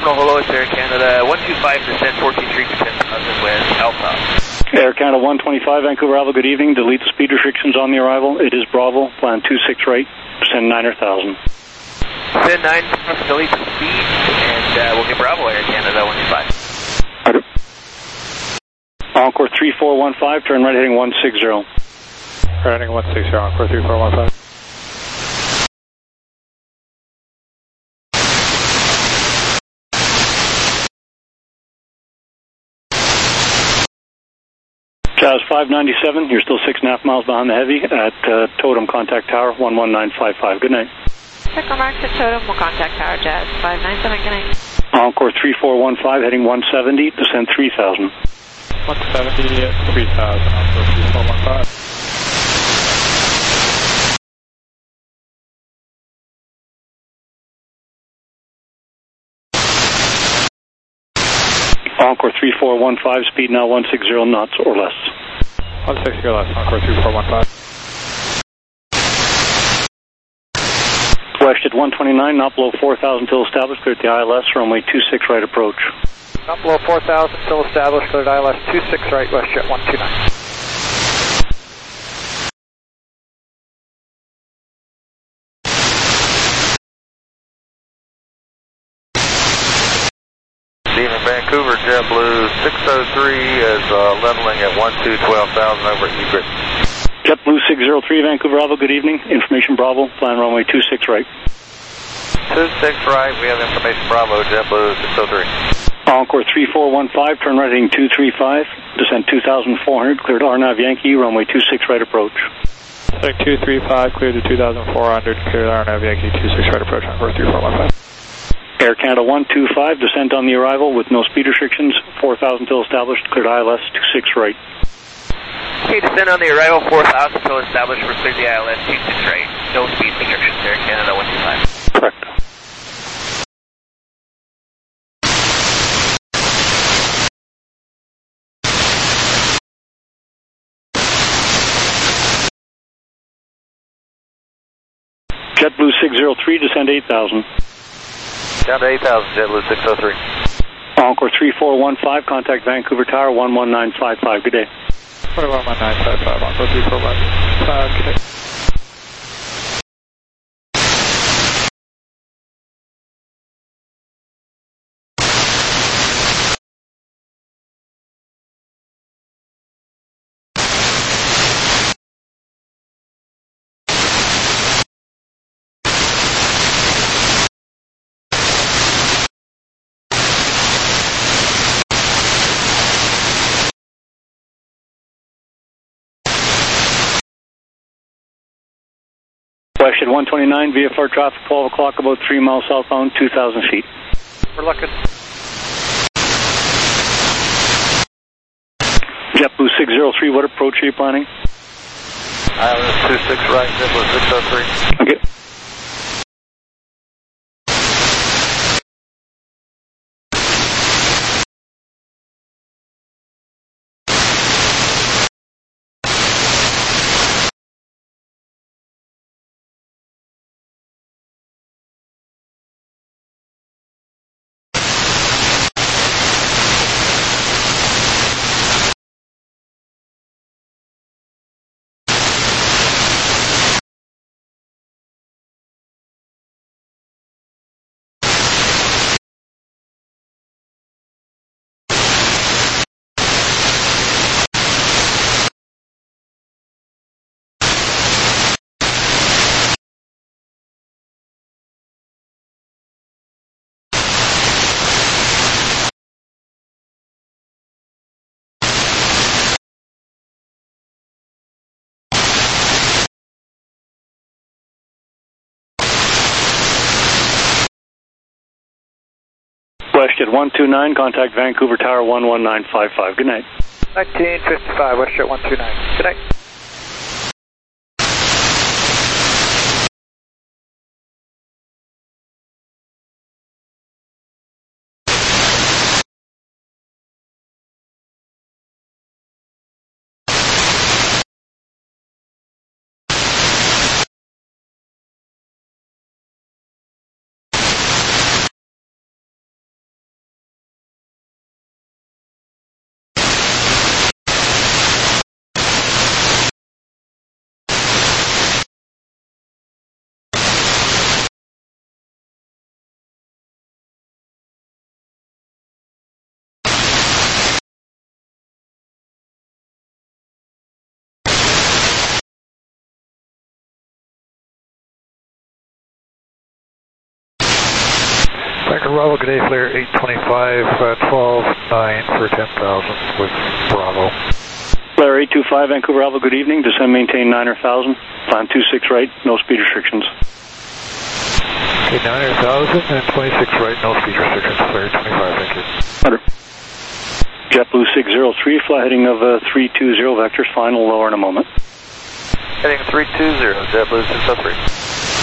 Echo, hello, it's Air Canada, 125, descend 14.3%, positive wind, Alpha. Air Canada 125, Vancouver Alpha, good evening. Delete the speed restrictions on the arrival. It is Bravo, plan 26 right, descend 9,000. Descend 9, delete the speed, and we'll get Bravo, Air Canada 125. Roger. Encore 3415, turn right heading 160. Heading 160, Encore 3415. Jazz 597, you're still 6.5 miles behind the heavy at Totem Contact Tower 11955. Good night. Echo Mark to Totem, will contact Tower Jazz 597, good night. Encore 3415, heading 170, descend 3000. 170 at 3000, Encore 3415. Encore 3415, speed now 160 knots or less. 160 or less, Encore 3415. West at 129, not below 4,000 till established, clear at the ILS, runway 26 right approach. Not below 4,000 till established, cleared ILS 26 right, WestJet 129. Steven Vancouver, JetBlue 603 is leveling at 12,000 over at Egret. JetBlue 603, Vancouver Alpha, good evening. Information Bravo, plan runway 26 right. 26 right, we have information Bravo, JetBlue 603. Encore 3415, turn right heading 235, descend 2,400, cleared RNAV Yankee, runway 26 right approach. Heading 235, cleared to 2,400, cleared RNAV Yankee 26 right approach, Encore 3415. Air Canada 125, descent on the arrival with no speed restrictions, 4,000 till established, cleared ILS 26 right. Okay, descend on the arrival, 4,000 till established, we're cleared the ILS 26 right. No speed restrictions, Air Canada 125. Correct. JetBlue 603, descend 8,000. Down to 8,000, JetBlue 603. Encore 3415, contact Vancouver Tower 11955. Good day. 11955, Encore 3415. Good day. West at 129, VFR traffic 12 o'clock, about 3 miles southbound, 2,000 feet. We're looking. JetBlue 603, what approach are you planning? ILS 26 right, JetBlue 603. Okay. West at 129, contact Vancouver Tower 11955. Good night. 1955, WestJet 129. Good night. Bravo, good day, Flare 825, 12-9 for 10,000 with Bravo. Flare 825, Vancouver Alpha, good evening. Descend, maintain 9,000. Plan 26 right, no speed restrictions. Okay, 9,000 and 26 right, no speed restrictions. Flare 25, thank you. Roger. JetBlue 603, fly heading of 320 vectors, final lower in a moment. Heading 320, JetBlue 603.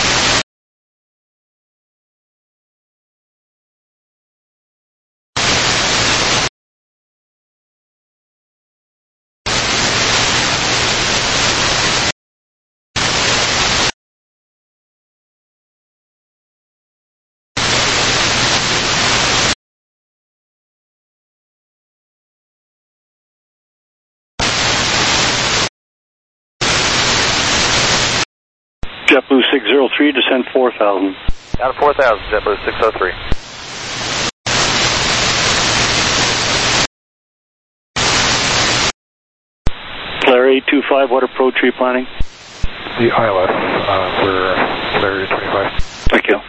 JetBlue 603, descend 4,000. Down to 4,000, JetBlue 603. Flare 825, what approach are you planning? The ILS for Flare 825. Thank you.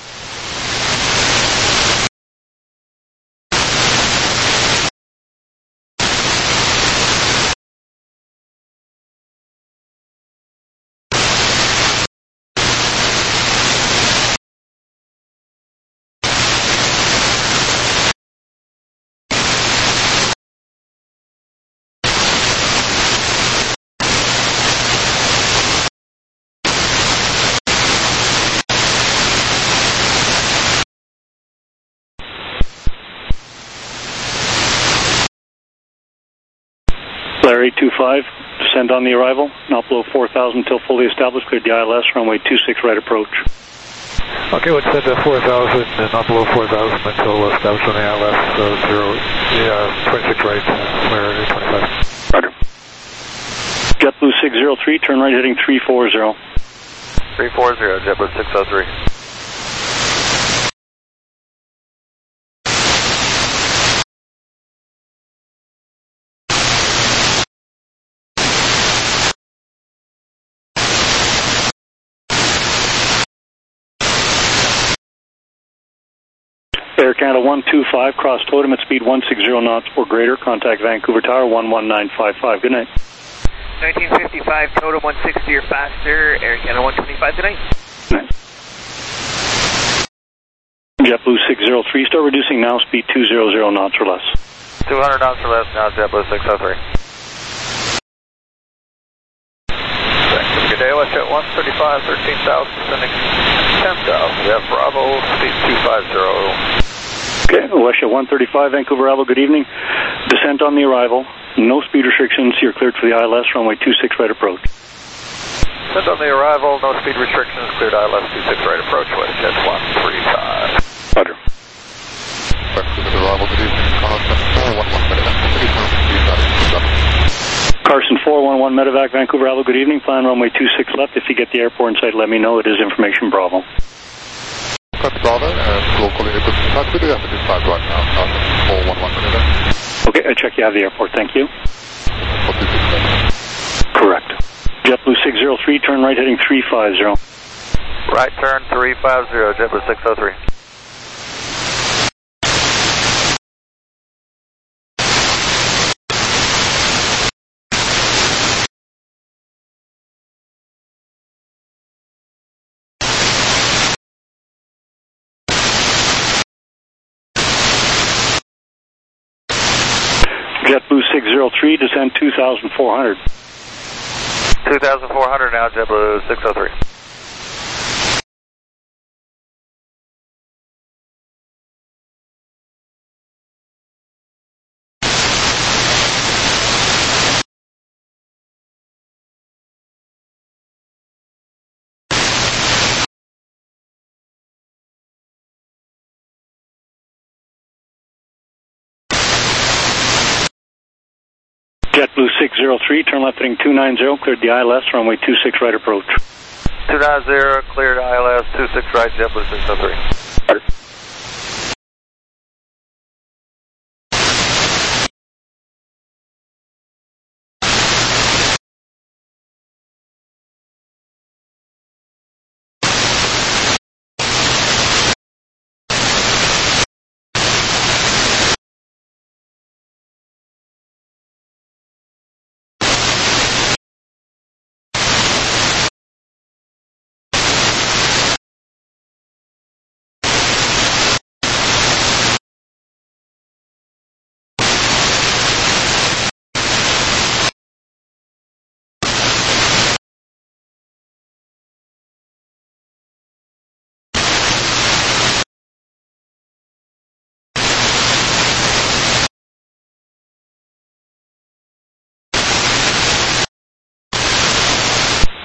Flare 825, descend on the arrival, not below 4,000 until fully established, cleared the ILS, runway 26 right approach. Okay, let's set 4,000 and not below 4,000 until established on the ILS, 26 right, Flare 825. Roger. JetBlue 603, turn right heading 340. 340, JetBlue 603. Air Canada 125, cross totem at speed 160 knots or greater, contact Vancouver Tower 11955. Good night. 1955, totem 160 or faster, Air Canada 125, good night. Good night. JetBlue 603, start reducing now, speed 200 knots or less. 200 knots or less now, JetBlue 603. Good day, let's hit 135, 13,000, sending 10,000. We have Bravo, speed 250. Okay, Westia 135, Vancouver Alpha, good evening. Descent on the arrival, no speed restrictions, you're cleared for the ILS, runway 26 right approach. Descent on the arrival, no speed restrictions, cleared ILS 26 right approach, WestJet 135. Roger. Vancouver arrival, good evening, Carson 411 Carson 411 Medevac, Vancouver Alpha, good evening. Plan runway 26 left. If you get the airport in sight, let me know. It is information Bravo. That's Bravo, and local airport in touch with you. After this flight right now, Carson 411 Medevac. Okay, I check you have the airport. Thank you. Correct. JetBlue 603, turn right heading 350. Right turn 350, JetBlue 603. JetBlue 603, descend 2,400. 2,400 now, JetBlue 603. JetBlue 603, turn left heading 290, cleared the ILS, runway 26 right approach. 290, cleared ILS 26 right, JetBlue 603.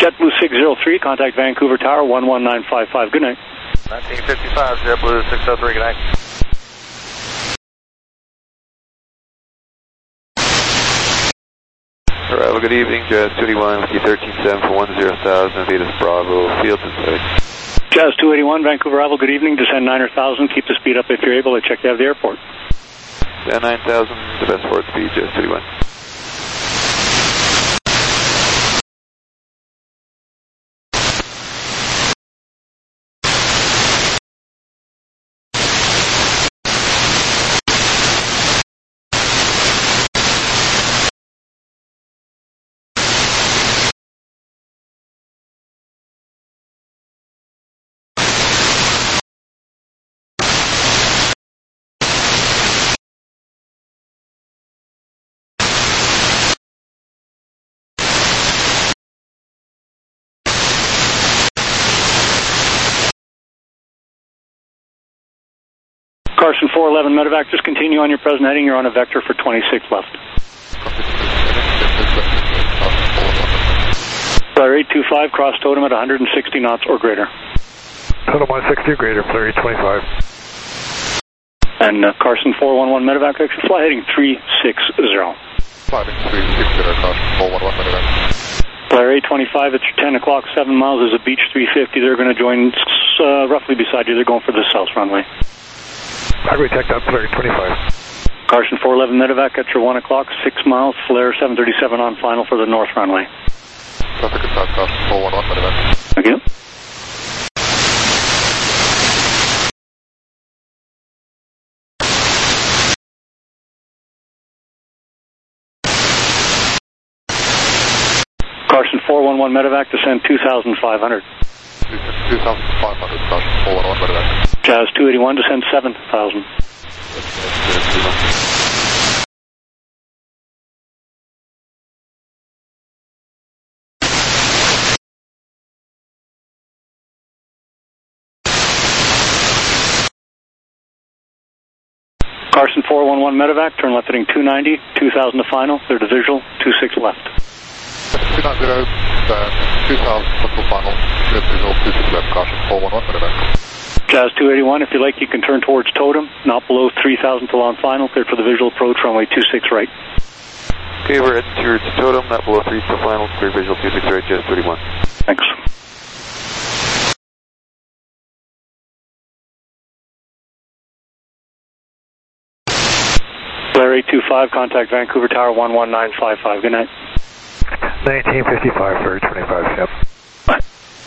JetBlue 603, contact Vancouver Tower 11955. Good night. 1955, JetBlue 603, good night. Arrival, good evening, Jazz 281 with you 137 for 10,000, Venus Bravo, fields inside. Jazz 281, Vancouver Arrival, good evening, descend 9,000, keep the speed up if you're able, I check you have the airport. 9,000, the best forward speed, Jazz 281. Carson 411 medevac, just continue on your present heading. You're on a vector for 26 left. Flyer 825, cross totem at 160 knots or greater. Totem 160 or greater, Flyer 825. And Carson 411 medevac, exit fly heading 360. Flighting 360, Carson 411 medevac. Flyer 825, it's 10 o'clock, 7 miles. There's a Beach 350. They're going to join roughly beside you. They're going for the south runway. Highway tech up, Flyer 25. Carson 411 medevac at your 1 o'clock, 6 miles, flare 737 on final for the north runway. Traffic is south, Carson 411 medevac. Thank you. Carson 411 medevac, descend 2,500. 2,500, Carson 411 medevac. Jazz 281, descend 7,000. Carson 411 medevac, turn left heading 290, 2,000 to final, clear to visual, 26 left. 290, 2,000 to final, clear to visual, 26 left, Carson 411 medevac. Jazz 281, if you like, you can turn towards Totem, not below 3,000 till on final, cleared for the visual approach, runway 26 right. Okay, we're heading towards Totem, not below 3 till final, clear visual 26 right, Jazz 31. Thanks. Flare 825, contact Vancouver Tower 11955, good night. 1955, Flyer 25, yep. Bye.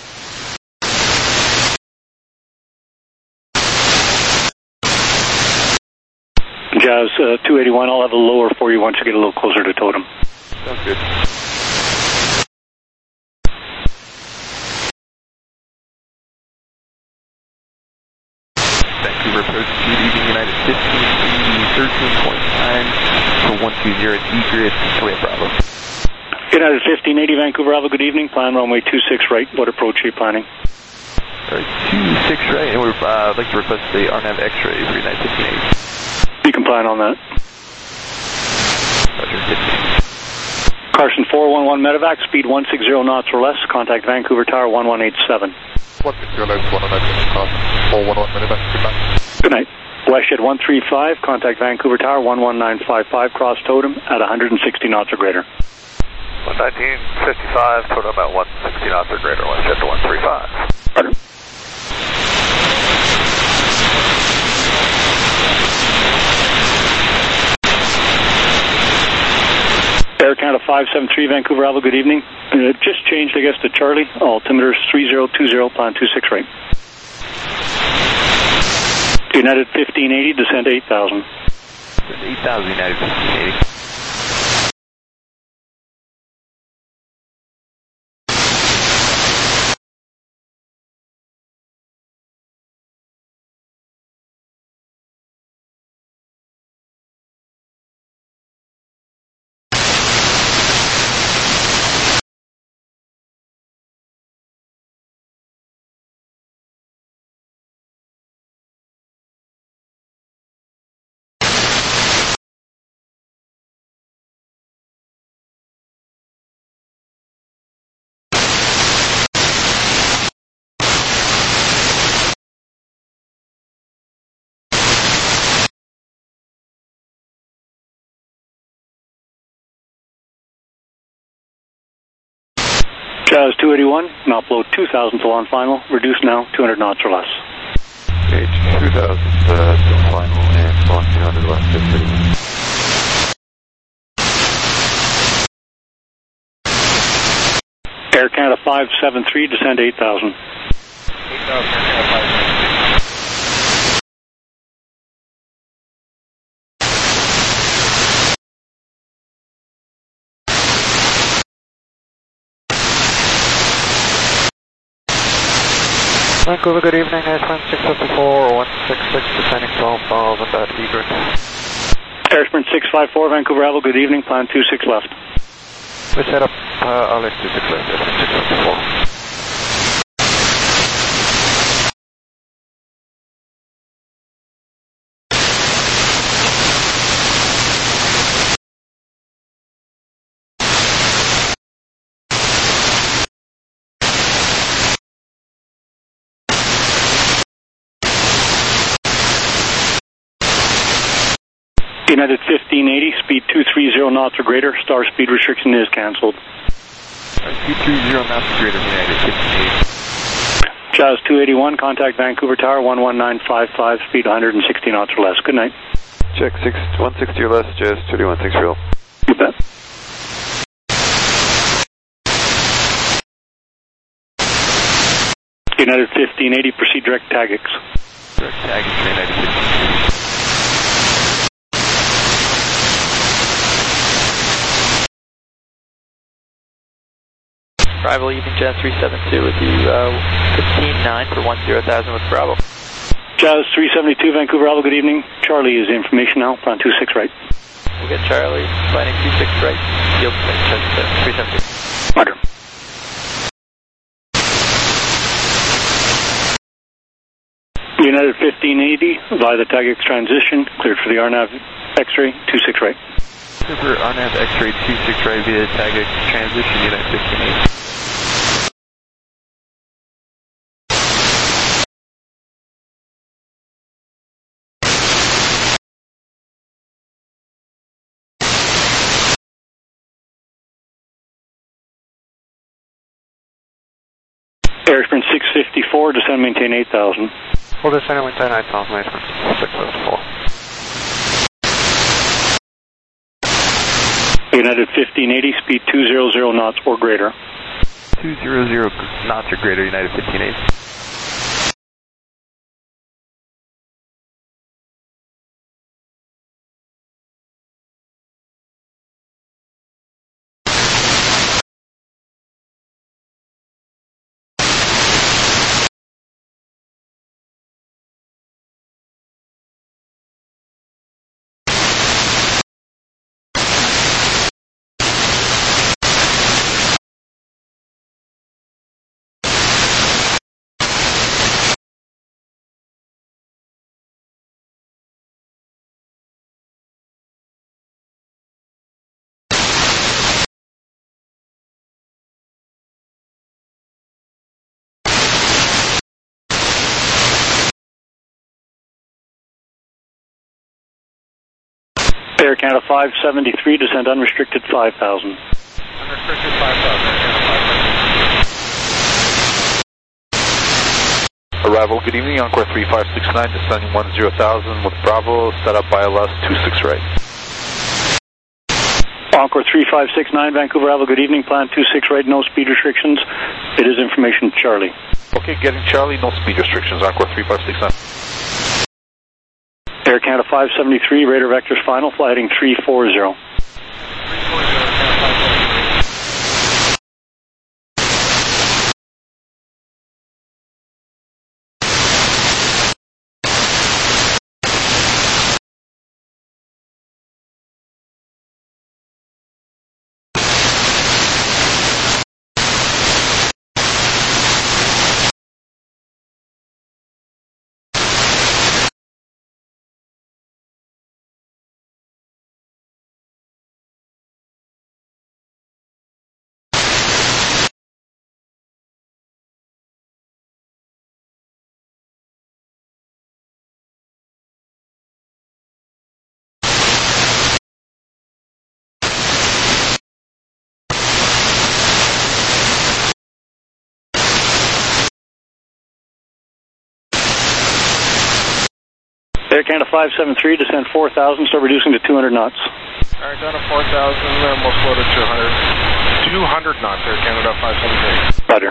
Jazz 281, I'll have a lower for you once you get a little closer to Totem. Sounds good. Vancouver approach, good evening, United 1580, 13.9 for 120 at Egret, Juliet Bravo. United 1580, Vancouver Bravo, good evening, plan runway 26 right, what approach are you planning? Alright, 26 right, and we'd like to request the RNAV X-ray for United 1580. You can plan on that. Roger, 15. Carson 411 medevac, speed 160 knots or less, contact Vancouver Tower 1187. 160 left, 119, Carson 411 medevac, good night. Good night. Westhead 135, contact Vancouver Tower 11955, cross Totem at 160 knots or greater. 1955, total about 160 knots or greater, Westhead to 135. Roger. Air Canada 573, Vancouver Alpha, good evening. It just changed, I guess, to Charlie. Altimeter 3020, plan 26 right. United 1580, descend 8,000. 8,000 United 1580. Jazz 281, knob below 2,000 till on final, reduce now 200 knots or less. H 2000 till final and on 200 left 231. Air Canada 573, descend 8,000. 8,000. Vancouver, good evening, Iceland 654, 166, descending 12,000 at Egret. Airsprint 654, Vancouver Bravo, good evening, plan 26 left. We set up LS 26 left, Iceland 654. United 1580, speed 230 knots or greater, star speed restriction is cancelled. 230 knots or greater, United 1580. Jazz 281, contact Vancouver Tower 11955, speed 160 knots or less. Good night. Check 160 or less, Jazz 31, thanks for help. You bet. United 1580, proceed direct TAGX. Direct TAGX, United 1580. Arrival evening Jazz 372 with you 15-9 for 10,000 with Bravo. Jazz 372, Vancouver Bravo, good evening. Charlie is the information now, plan 26 right. We'll get Charlie, landing 26 right, yield 372. Roger. United 1580, via the TAGX transition, cleared for the RNAV X-ray, 26 right. Super RNAV X-ray 26 right via TAGX transition, United 1580. Airsprint 654, descend maintain 8,000. We'll descend and maintain 8,000, Iceland 654. United 1580, speed 200 knots or greater. 200 knots or greater, United 1580. Air Canada 573, descend unrestricted 5,000. Unrestricted 5,000. Arrival, good evening, Encore 3569, descending 10,000 with Bravo, set up by LS 26 right. Encore 3569, Vancouver Bravo, good evening, plan 26 right, no speed restrictions. It is information Charlie. Okay, getting Charlie, no speed restrictions, Encore 3569. Air Canada 573, radar vectors final, flight heading 340. Air Canada 573, descend 4,000, start reducing to 200 knots. Alright, down to 4,000, and we'll slow to 200. 200 knots, Air Canada 573. Roger.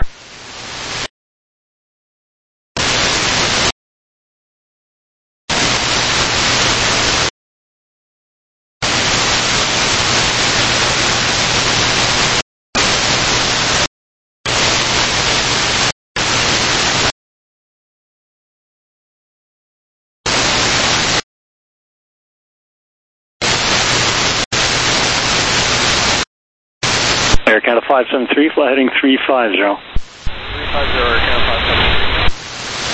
Air Canada 573, fly heading 350. 350, Air Canada 573.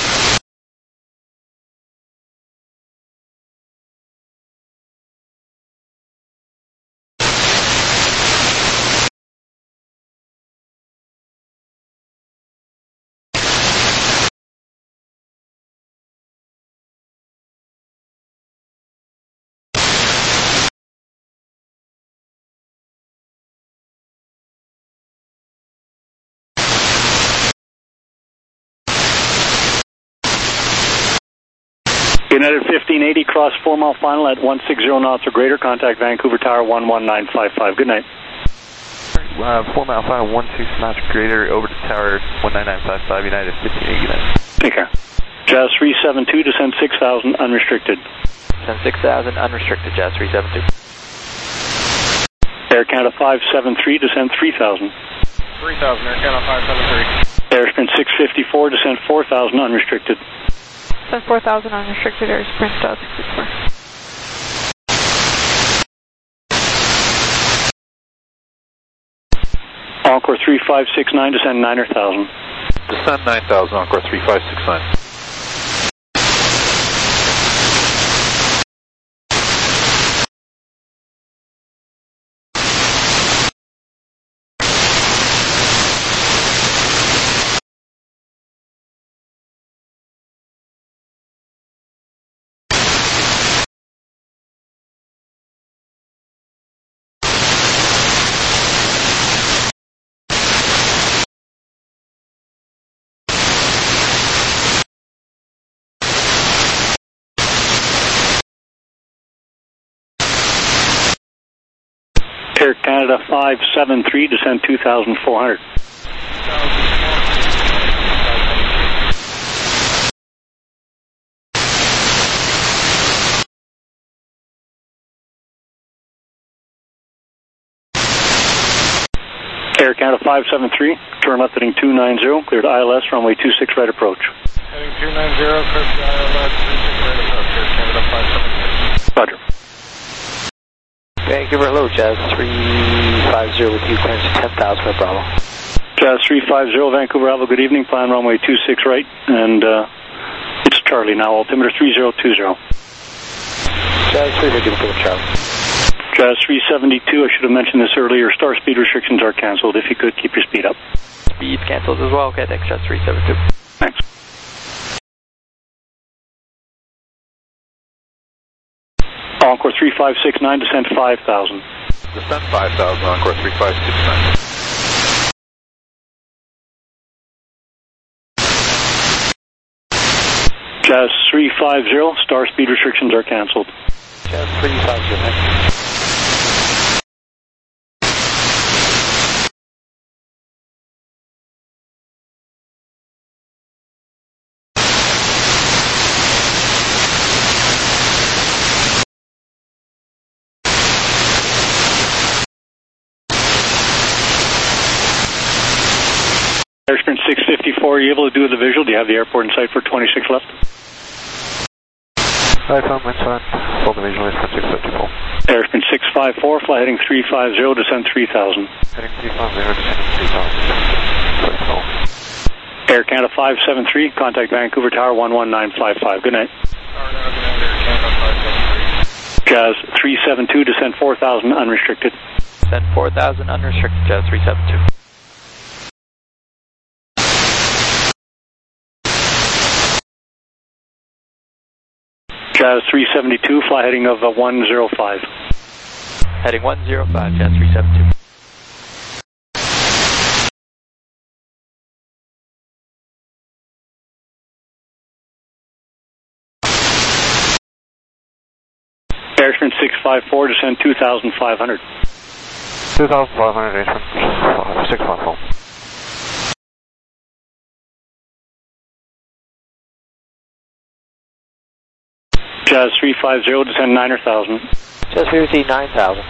United 1580, cross 4 mile final at 160 knots or greater. Contact Vancouver Tower 11955. Good night. 4 mile final, 16 knots greater, over to tower 19955, United 1580, good night. Take care. Jazz 372, descend 6,000, unrestricted. Descend 6,000, unrestricted, Jazz 372. Air Canada 573, descend 3,000. 3,000, Air Canada 573. Airsprint 654, descend 4,000, unrestricted. Descend 4,000 unrestricted, air sprint 664. Encore 3569, descend 9,000. Descend 9,000, Encore 3569. Air Canada 573, descend 2,400. Air Canada 573, turn left heading 290, cleared ILS, runway 26 right approach. Heading 290, cleared ILS, 26 right approach, Air Canada 573. Roger. Vancouver, hello, Jazz 350 with you, clearance 10,000 for Bravo. Jazz 350, Vancouver, Bravo, good evening, plan runway 26 right, and it's Charlie now, altimeter 3020. Jazz 350 for Charlie. Jazz 372, I should have mentioned this earlier, star speed restrictions are cancelled. If you could, keep your speed up. Speed cancelled as well, okay, thanks, Jazz 372. Thanks. Encore 3569, descend 5,000. Descend 5,000, Encore 3569. Jazz 350, star speed restrictions are cancelled. Jazz 350, thanks. Airsprint 654, are you able to do the visual? Do you have the airport in sight for 26 left? I found my son. Full division is 654. Airsprint 654, fly heading 350, descend 3,000. Heading 350, descend 3,000. Air Canada 573, contact Vancouver Tower 11955. Good night. Jazz 372, descend 4,000, unrestricted. Descend 4,000, unrestricted, Jazz 372. Jazz 372, fly heading of 105. Heading 105, Jazz 372. Airsprint 654, descend 2,500. 2,500, Airsprint 654. Jazz 350, descend 9,000. Jazz 350, 9,000.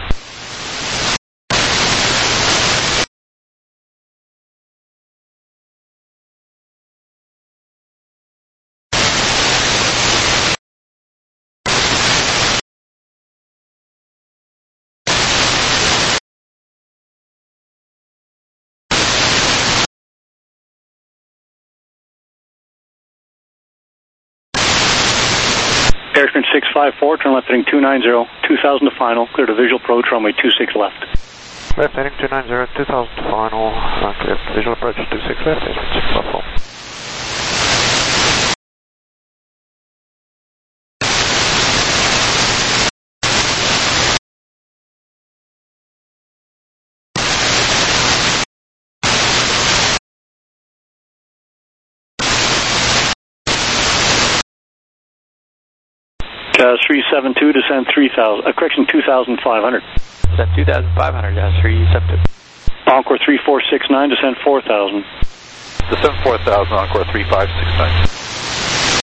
Airsprint 654, turn left heading 290, 2,000 to final, clear to visual approach, runway 26 left. Left heading 290, 2,000 to final, clear to visual approach 26 left, Airsprint 654. Jazz 372, descend 3,000, correction 2,500. Descend 2,500, Jazz 372. Encore 3469, descend 4,000. Descend 4,000, Encore 3569.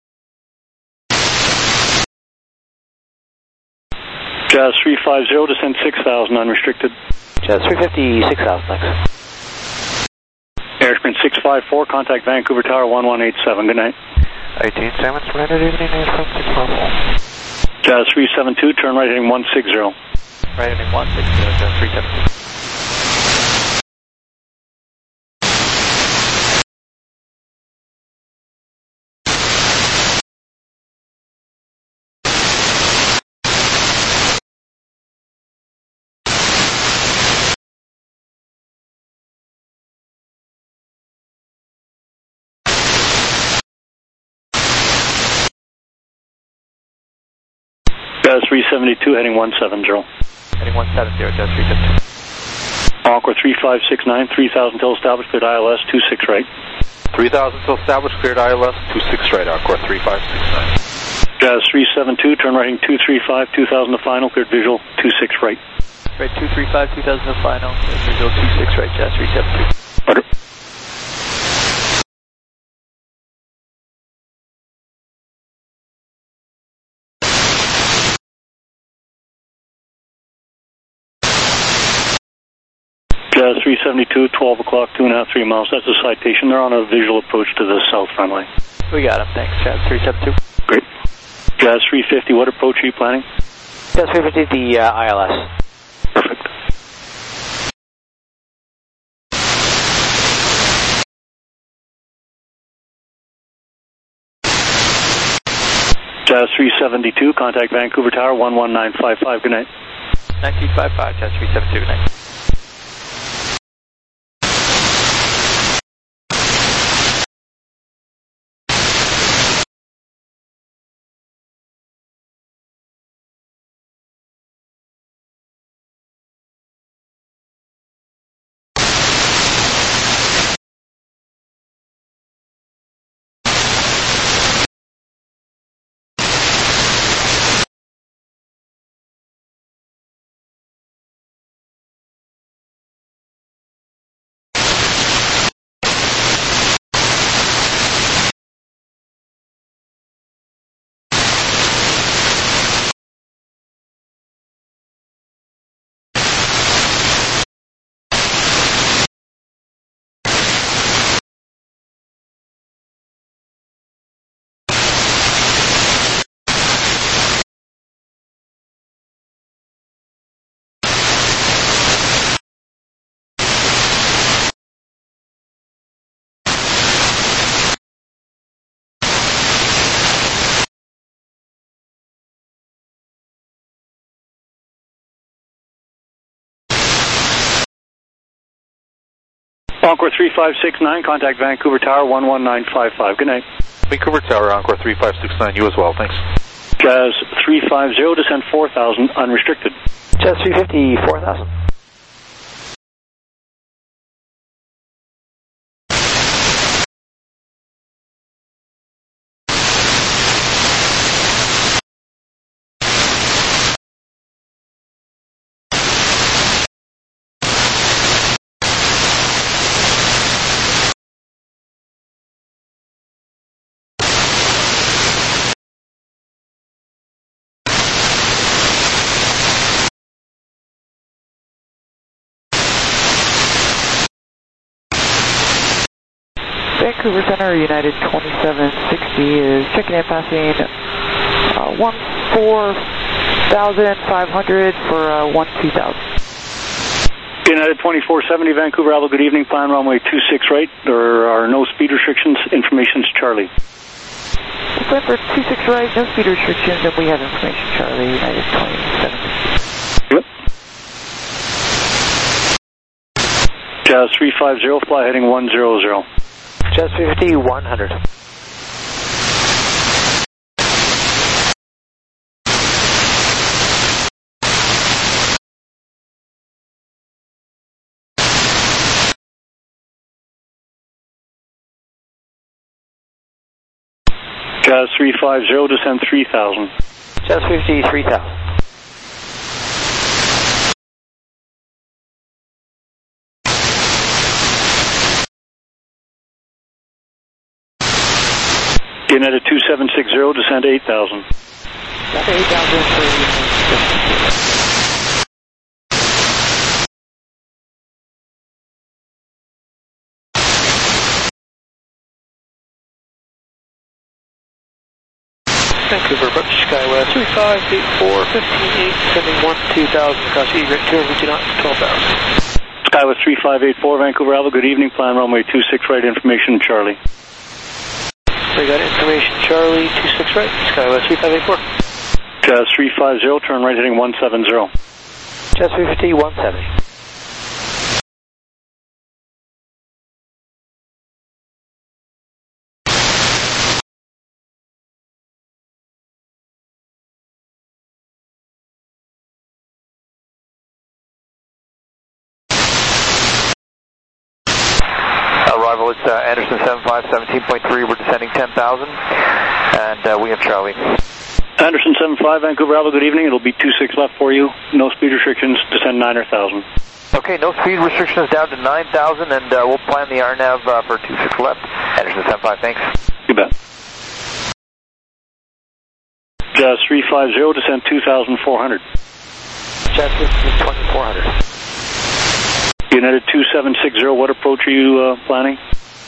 Jazz 350, descend 6,000, unrestricted. Jazz 350, 6,000, thanks. Airsprint 654, contact Vancouver Tower 1187, good night. 18 seconds, landed evening, Airsprint 654. Jazz 372, turn right heading 160. Right heading 160, Jazz 372. Jazz 372, heading 170. Heading 170, Jazz 372. Encore 3569, 3,000 till established, cleared ILS 26 right. 3,000 till established, cleared ILS 26 right, Encore 3569. Jazz 372, turn right heading 235, 2,000 to final, cleared visual 26 right. Right, 235, 2,000 to final, cleared visual 26 right, Jazz 372. Order. Jazz 372, 12 o'clock, 2.5, 3 miles. That's a citation. They're on a visual approach to the south runway. We got him, thanks, Jazz 372. Great. Jazz 350, what approach are you planning? Jazz 350, the ILS. Perfect. Jazz 372, contact Vancouver Tower 11955, good night. 1955, Jazz 372, good night. Encore 3569, contact Vancouver Tower 11955. Good night. Vancouver Tower, Encore 3569, you as well, thanks. Jazz 350, descend 4,000, unrestricted. Jazz 350, 4,000. Vancouver Center, United 2760 is checking in, passing 14,500 for 12,000. United 2470, Vancouver Alpha, good evening. Plan runway 26 right. There are no speed restrictions. Information's Charlie. Plan for 26 right, no speed restrictions, and we have information Charlie, United 2760. Yep. Jazz 350, fly heading 100. Jazz 350, 100. Jazz 350, descend 3000. Jazz 50, 3000. United 2760, descend 8000. That's 8,000 for Vancouver, approach SkyWest 3584, 158, sending 2000 across egret, 202 knots, 12,000. SkyWest 3584, Vancouver Alpha, good evening. Plan runway 26 right, information Charlie. So you got information Charlie, 26 right, SkyWest 3584. Jazz 350, turn right heading 170. Jazz 350, 170. Arrival, it's Anderson 75, 17.3, we're descending 10,000, and we have Charlie. Anderson 75, Vancouver Alpha, good evening. It'll be 26 left for you. No speed restrictions, descend 9,000. Okay, no speed restrictions down to 9,000, and we'll plan the RNAV for 26 left. Anderson 75, thanks. You bet. Jazz 350, descend 2,400. Jazz 2400. United 2760, what approach are you planning?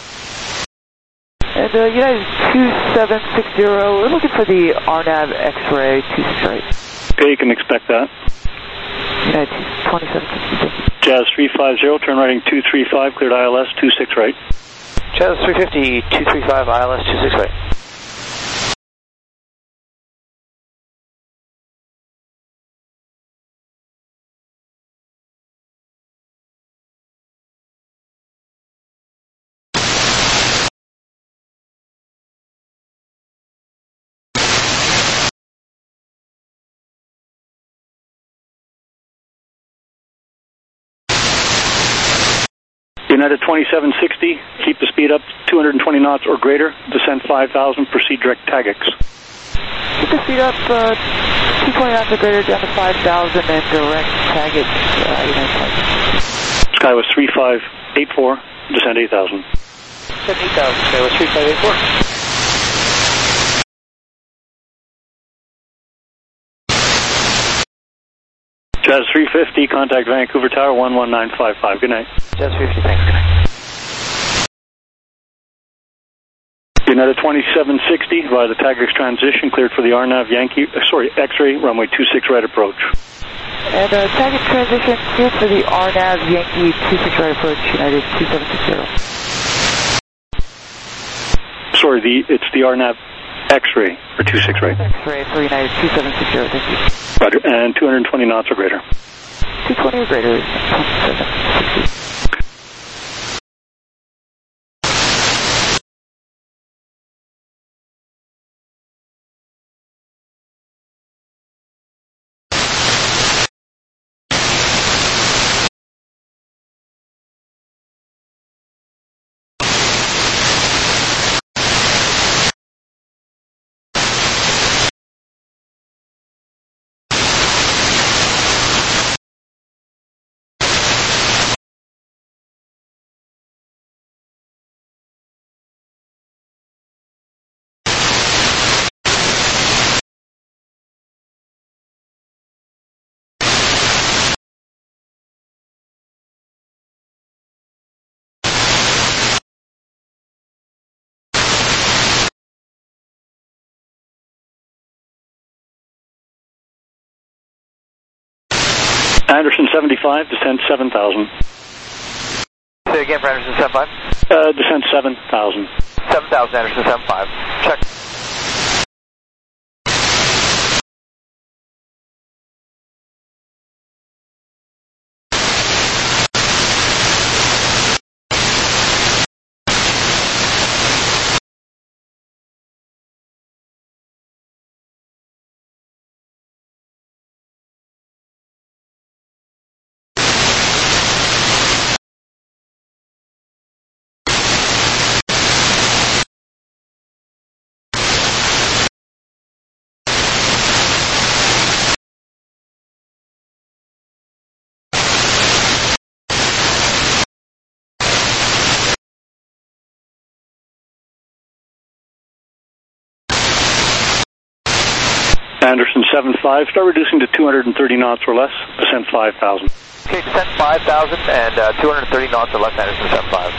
And United 2760, we're looking for the RNAV X-ray 26 right. Okay, you can expect that. United 2760. Jazz 350, turn righting 235, cleared ILS 26 right. Jazz 350, 235, ILS 26 right. United 2760, keep the speed up 220 knots or greater, descend 5,000, proceed direct TAGX. Keep the speed up 220 knots or greater, down to 5,000 and direct TAGX, United 2760. SkyWest 3584, descend 8,000. Descend 8,000, SkyWest 3584. Jazz 350, contact Vancouver Tower 11955. Good night. Jazz 350, thanks. Good night. United 2760 via the TAGX transition, cleared for the RNAV X-ray, runway 26 right approach. And TAGX transition, cleared for the RNAV Yankee 26 right approach, United 2760. Sorry, it's the RNAV X-ray for 26 right. X-ray for United 2760, thank you. Roger, and 220 knots or greater. 220 or greater, 2760. Anderson 75, descent 7,000. Say again for Anderson 75? Descent 7,000. 7,000, Anderson 75. Check. Anderson 75, start reducing to 230 knots or less, descent 5,000. Okay, descent 5,000 and 230 knots or less, Anderson 75.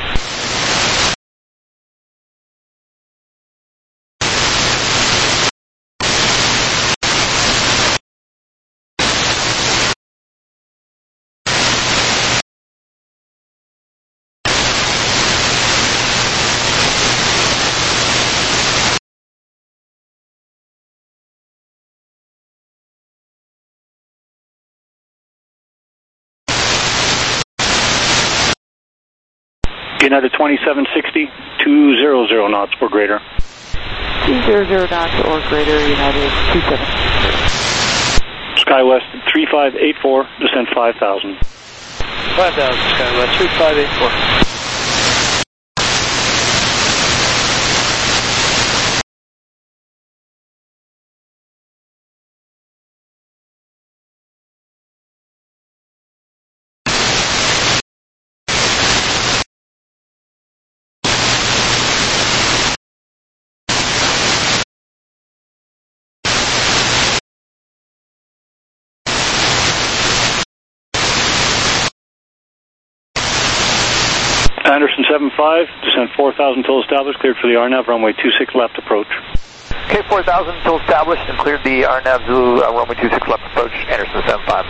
United 2760, 200 knots or greater. 200 knots or greater, United 27. SkyWest 3584, descent 5,000. 5,000, SkyWest 3584. Anderson 75, descent 4,000 till established, cleared for the RNAV, runway 26 left approach. Okay, 4,000 till established and cleared the RNAV Zulu, runway 26 left approach, Anderson 75.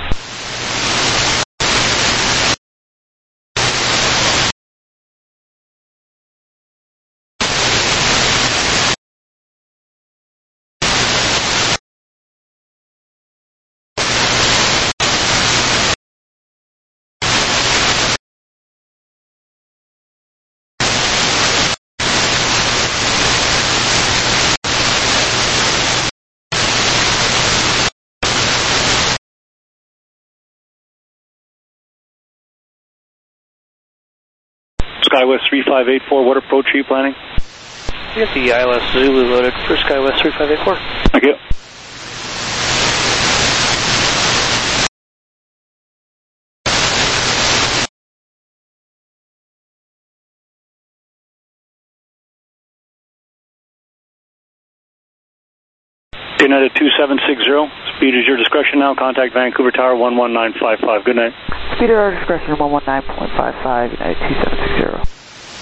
SkyWest 3584, what approach are you planning? We have the ILS Zulu loaded for SkyWest 3584. Thank you. United 2760, speed is your discretion now. Contact Vancouver Tower 11955. Good night. Speed at our discretion 119.55, United 2760.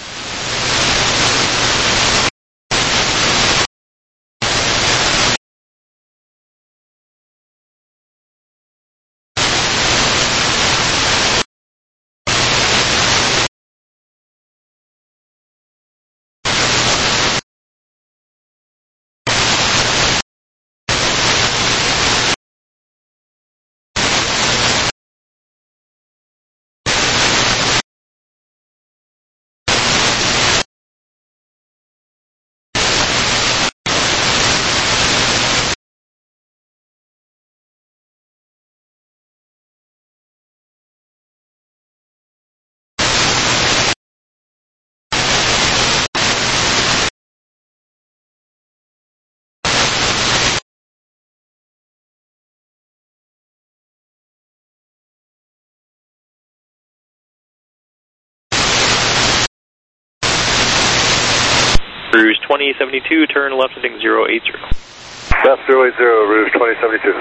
Rouge 2072, turn left heading 080. Left 080, Rouge 2072.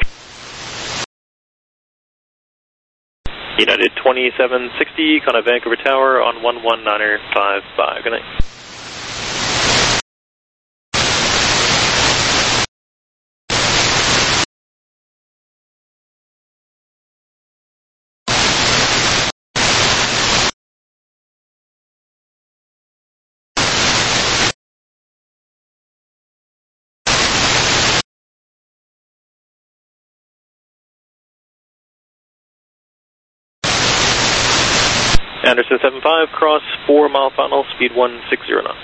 United 2760, contact Vancouver Tower on 11955. Good night. Anderson 75, cross 4 mile final, speed 160 knots.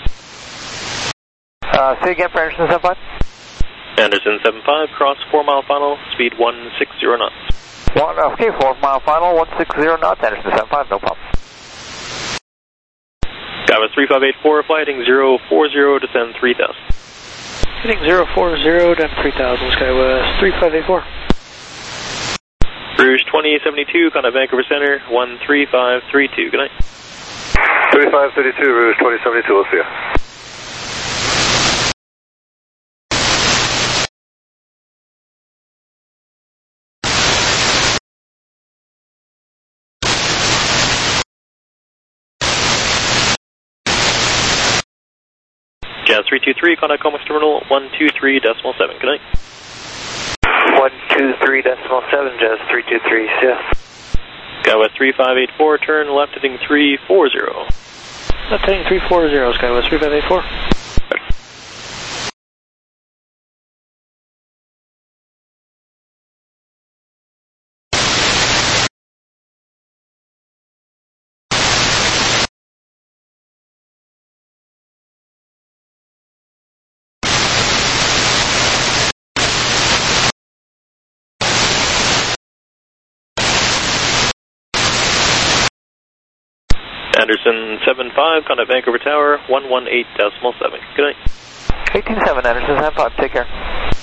Say again for Anderson 75. Anderson 75, cross 4 mile final, speed 160 knots. Okay, 4 mile final, 160 knots, Anderson 75, no problem. Skywest 3584, fly heading 040, descend 3000. Heading 040, then 3000, Skywest 3584. Rouge 2072, contact Vancouver Center, 13532, good night. 3532, Rouge 2072, we'll see you. Jazz 323, contact Comex Terminal 123.7, good night. 123.7, Jazz 323, yeah. Skywest 3584, turn left heading 340. Left heading 340, Skywest 3584. Anderson 75, contact Vancouver Tower, 118.7. Good night. 187, Anderson 75, take care.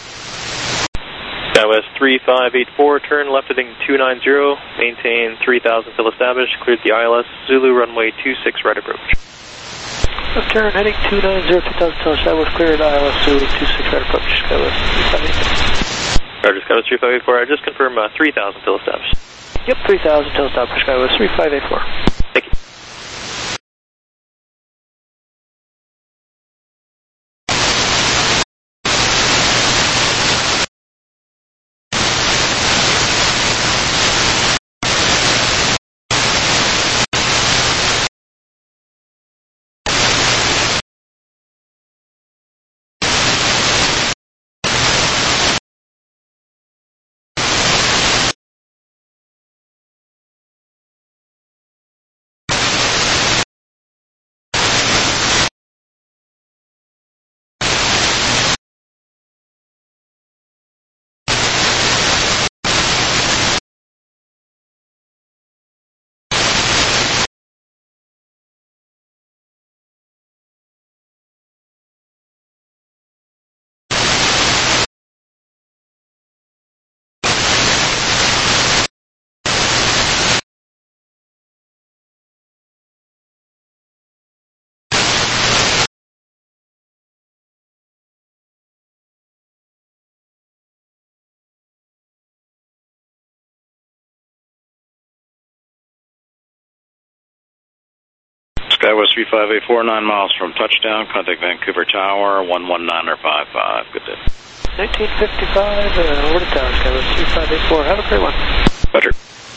Skywest 3584, turn left heading 290, maintain 3000 till established, cleared the ILS, Zulu runway 26 right approach. Left turn heading 290, 2000 till established, cleared ILS, Zulu 26 right approach, Skywest 3584. Roger, Skywest 3584, I just confirm 3000 till established. Yep, 3000 till established, Skywest 3584. Thank you. Skywest 3584, 9 miles from touchdown, contact Vancouver Tower, 119.55, good day. 1955, over to tower, Skywest 3584, have a great one. Roger.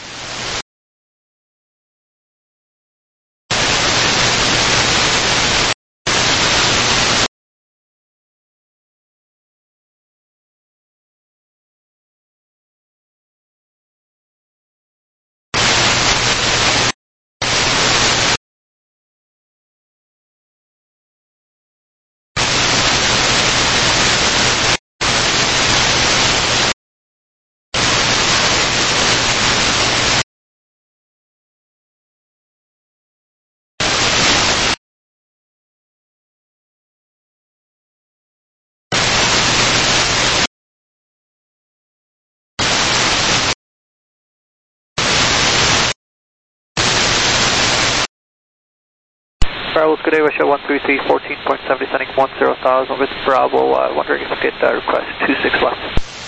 Bravo, good day, Russia 133, 14.7, descending 10,000 with Bravo, wondering if I could request 26 left.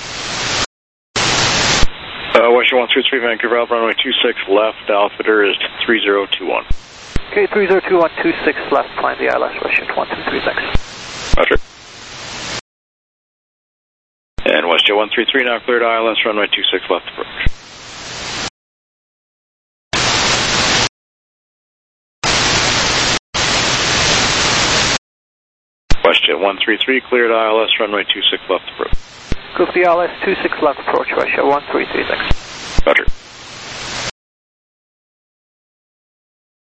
Russia 133, Vancouver, Alpha runway 26 left, altimeter is 3021. Okay, 3021, 26 left, climb the ILS, Russia 123, thanks. Roger. And WestJet 133 now cleared ILS, runway 26 left approach. WestJet 133 cleared ILS, runway 26 left approach. Go for the ILS 26 left approach, Russia 133, thanks. Roger.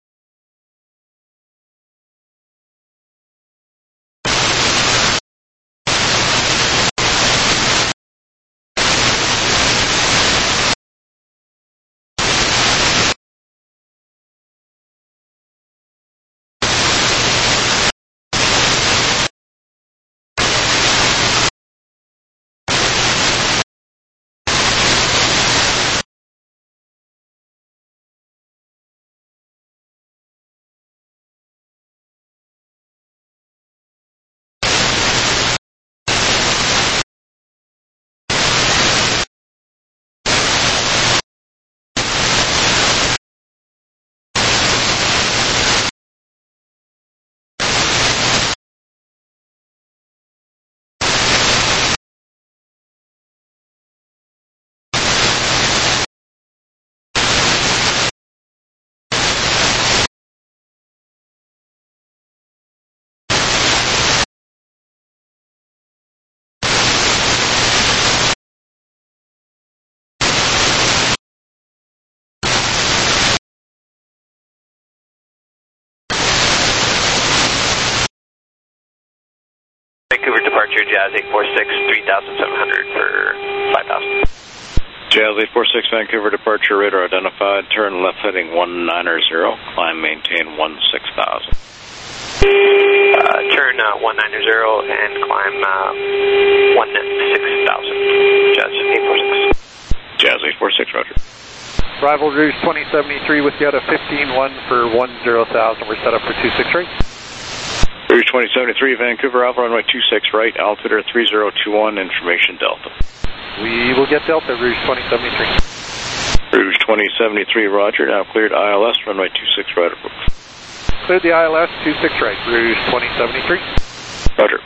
departure, Jazz 846, 3,700 for 5,000. Jazz 846 Vancouver departure, radar identified, turn left heading 190, climb maintain 16,000. Turn 190 and climb 16,000. Jazz 846. Jazz 846, roger. Arrival Rouge 2073 with you at a 15-1 for 10,000. We're set up for 26 right. Rouge 2073 Vancouver, Alpha runway 26 right, altimeter 3021, information Delta. We will get Delta, Rouge 2073. Rouge 2073, roger, now cleared ILS, runway 26 right approach. Cleared the ILS, 26 right, Rouge 2073. Roger.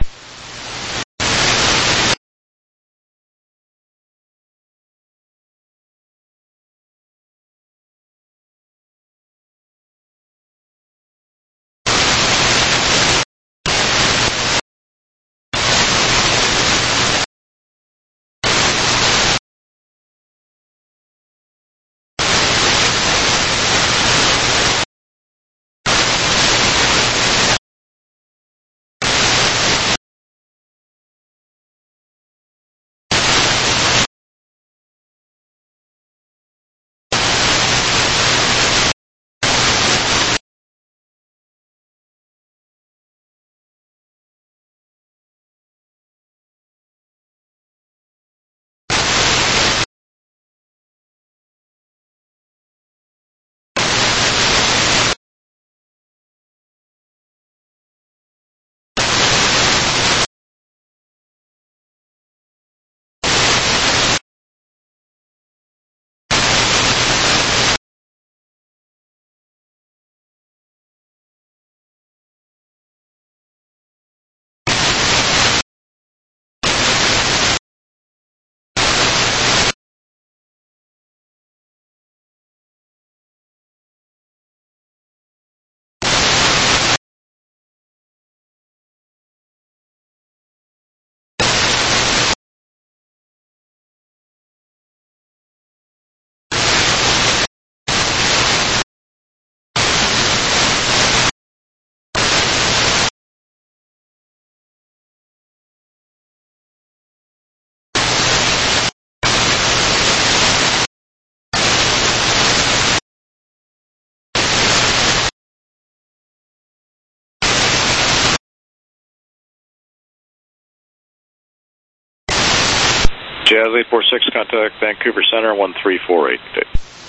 Jazz 846, contact Vancouver Center 1348. Good day.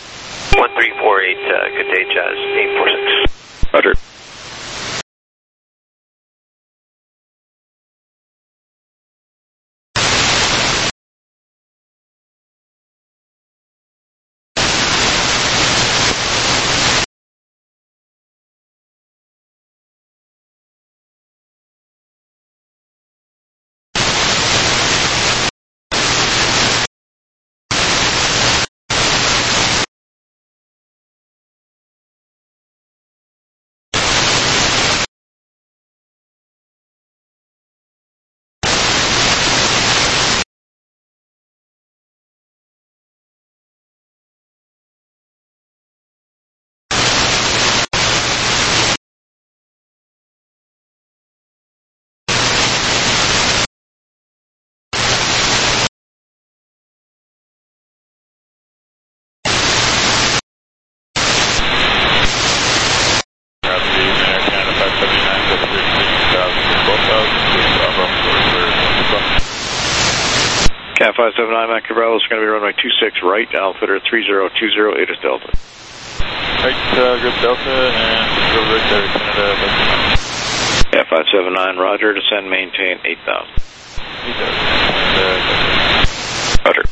1348, good day, Jazz 846. Roger. Cat 579 Vancouver Bravo is going to be runway 26 right, altimeter 3020, 8 is Delta. Right, good Delta, and go right there, Canada. Cat 579, roger, descend, maintain 8,000. 8,000. Roger.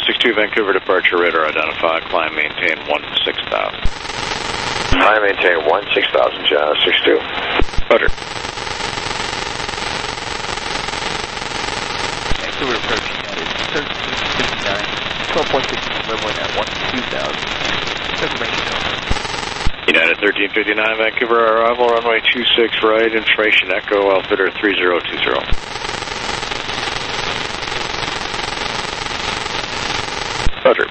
62 Vancouver departure radar identified. Climb maintain 16,000. Climb maintain 16,000, Jazz 62. Roger. Vancouver approaching United 1359, 12.6 leveling at 12,000. Information over. United 1359 Vancouver arrival, runway 26 right, information echo, altimeter 3020. Roger.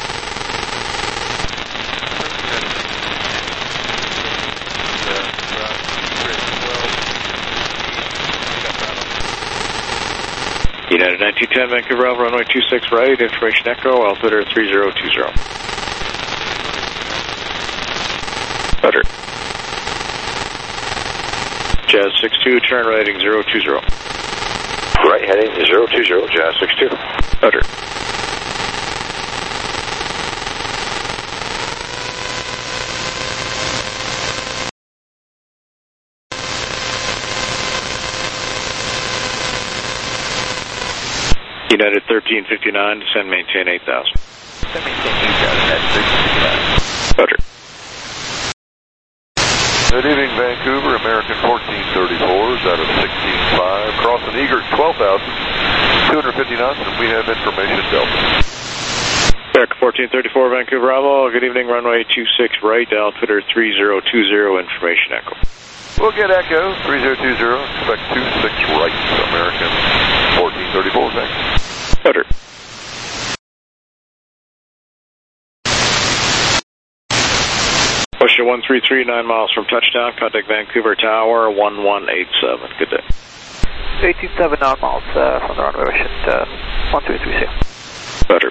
United 1910 Vancouver arrival, runway 26 right, information echo, altimeter 3020. Roger. Jazz 62, turn right heading 020. Right heading 020, Jazz 62. Roger. United 1359, descend maintain 8,000. Descend maintain 8,000 at 1359. Roger. Good evening, Vancouver. American 1434 is out of 16.5. Crossing Eager 12,250 knots, and we have information Delta. American 1434 Vancouver Bravo. Good evening, runway 26 right, altimeter 3020, information echo. We'll get echo 3020. Expect 26 right. American 1434. Thanks. Roger. Ocean 133, 9 miles from touchdown. Contact Vancouver Tower 1187. Good day. 18.7 miles from the runway, Ocean 1330. Roger.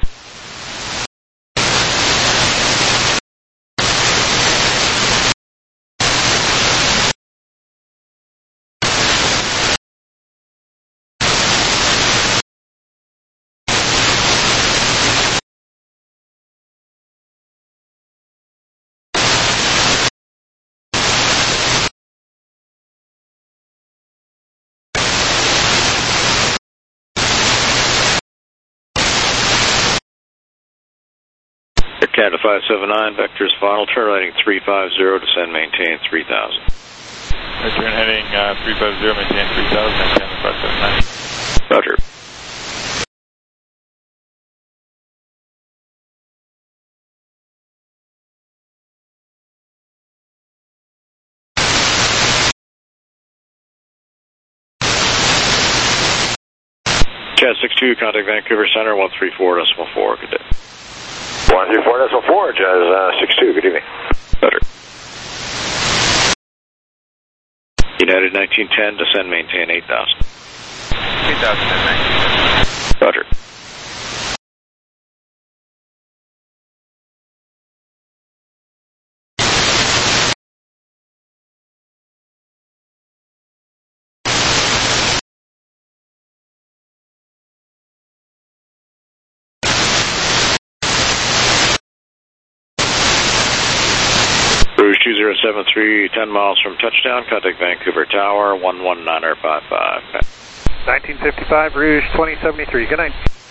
Canada 579, vectors final, turn heading 350, descend maintain 3,000. Turn heading 350, maintain 3,000, maintain the 579. Roger. Jazz 62, contact Vancouver Center 134.4, good day. 134.4, Jazz 62, good evening. Roger. United 1910, descend maintain 8,000. 8,000 at 1910. Roger. Rouge 2073, 10 miles from touchdown. Contact Vancouver Tower 11955. 1955, Rouge 2073. Good night.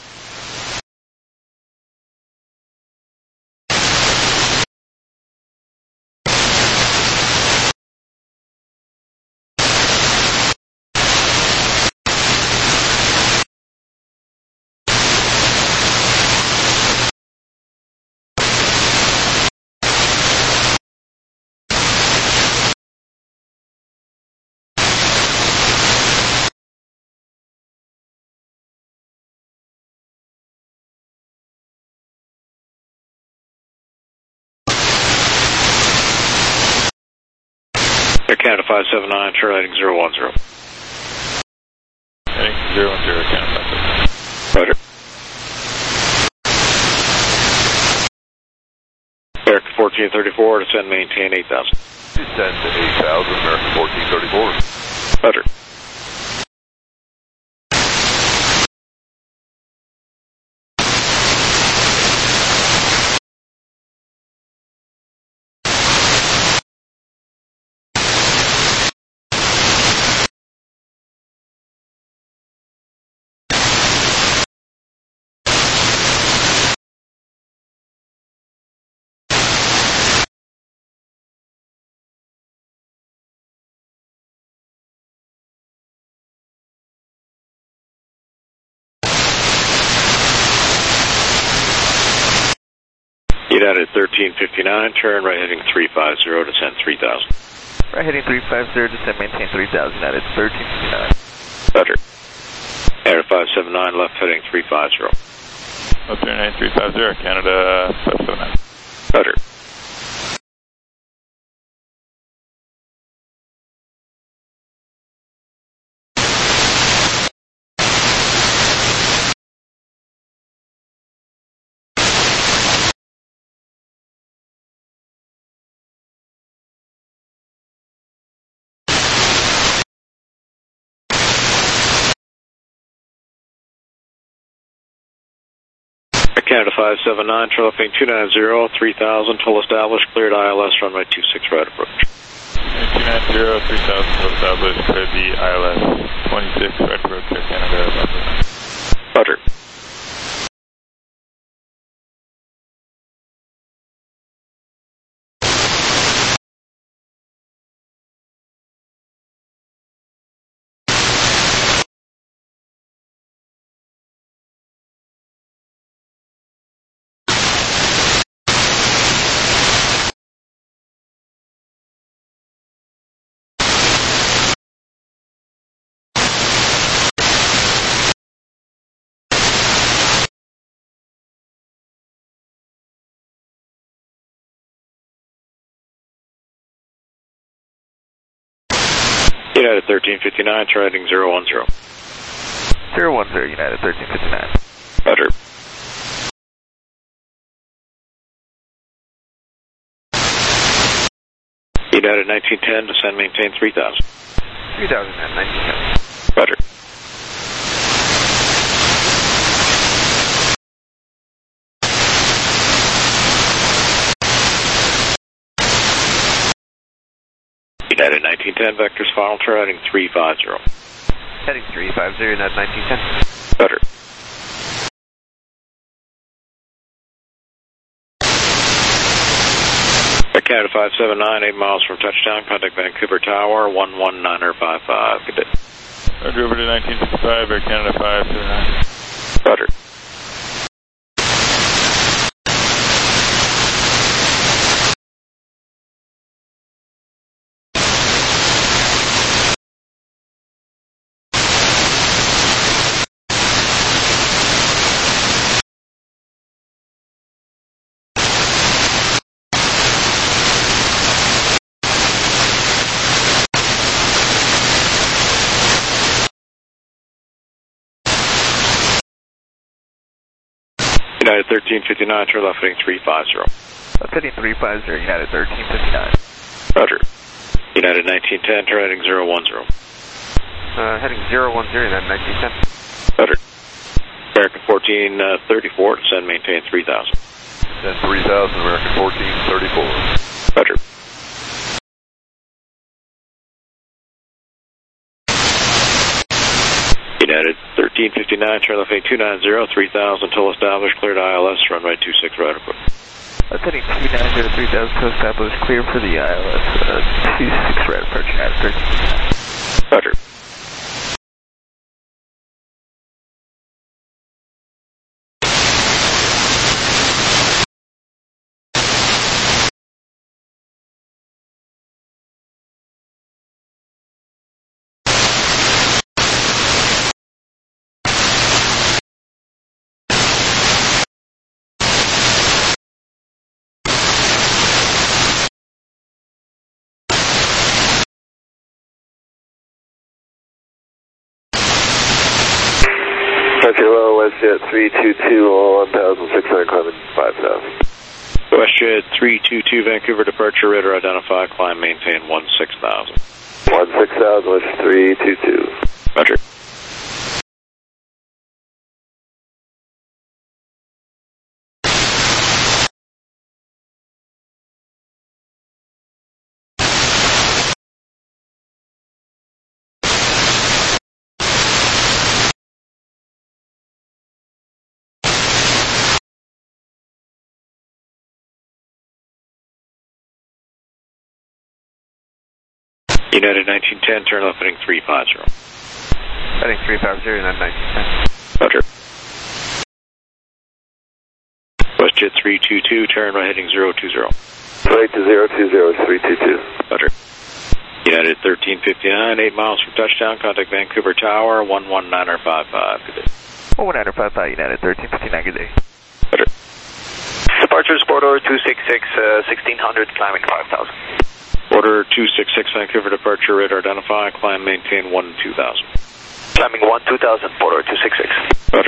Air Canada 579, turn heading 010. Heading 010, Canada 579. Roger. American 1434, descend maintain 8,000. Descend to 8,000, American 1434. Roger. United 1359, turn right heading 350, descend 3000. Right heading 350, descend, maintain 3000, United 1359. Roger. Air 579, left heading 350. 39350, Canada 579. Roger. Canada 579, Charlie 290, 3000, toll established, cleared ILS, runway 26 right approach. 290, 3000, toll established, cleared the ILS, 26 right approach, Air Canada 579. Roger. United 1359, turning 010. 010, United 1359. Roger. United 1910, descend, maintain 3000. 3000 at 1910. Roger. United 1910, vectors final turn, heading 350. Heading 350, United 1910. Roger. Air Canada 579, 8 miles from touchdown, contact Vancouver Tower, 11955. Good day. Roger, over to 1965, Air Canada 579. Roger. United 1359, turn left heading 350. Left heading 350, United 1359. Roger. United 1910, turn heading 010. Heading 010, United 1910. Roger. American 1434, descend, maintain 3000. Descend 3000, American 1434. Roger. United 1359, turn left heading 290, 3000, toll established, cleared ILS, runway 26 right approach. Left heading 290, 3000, toll established, clear for the ILS, 26 right approach, United 1359. Roger. Hello, WestJet 322 on 1600, climbing 5000. WestJet 322, Vancouver departure, radar identify, climb, maintain 16,000. 16,000, West 322. Roger. United 1910, turn left heading 350. Heading 350, United 1910. Roger. WestJet 322, turn right heading 020. Right to 020, 322. Roger. United 1359, 8 miles from touchdown, contact Vancouver Tower, 11955, good day. 11955, United 1359, good day. Roger. Departure Sport Order 266, 1600, climbing 5000. Order 266, Vancouver departure, radar identify, climb, maintain 12000. Climbing 12000, Sport Order 266. Roger.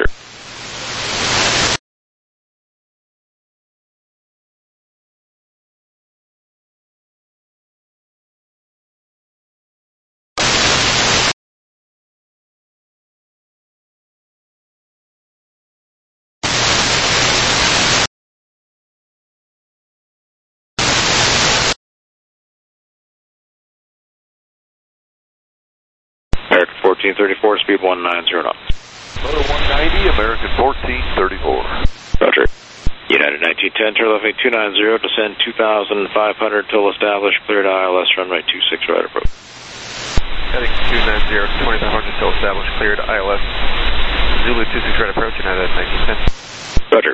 American 1434, speed 190 knots. Motor 190, American 1434. Roger. United 1910, turn left 290, descend 2,500 till established, cleared ILS, runway 26 right approach. Heading 290, 2500 till established, cleared ILS. Zulu 26 right approach, United 1910. Roger.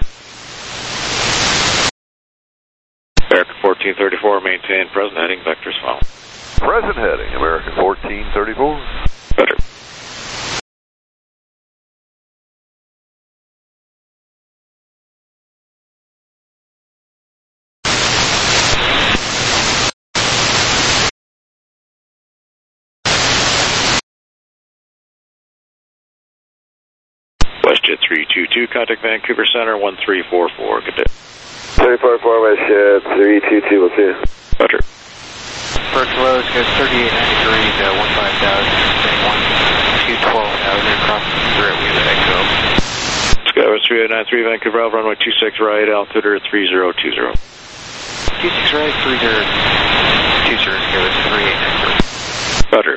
American 1434, maintain present heading, vectors follow. Present heading, American 1434. Roger. WestJet 322, contact Vancouver Center 1344, good day. 344 WestJet 322, we'll see you. Roger. Approach low is good, 3890 degrees, 15,000, 212,000 across the Wheeler Exo. Skywest 3893, Vancouver Alpha, runway 26 right, altimeter 3020. 26 right, 3020, Skywest 3893. Roger.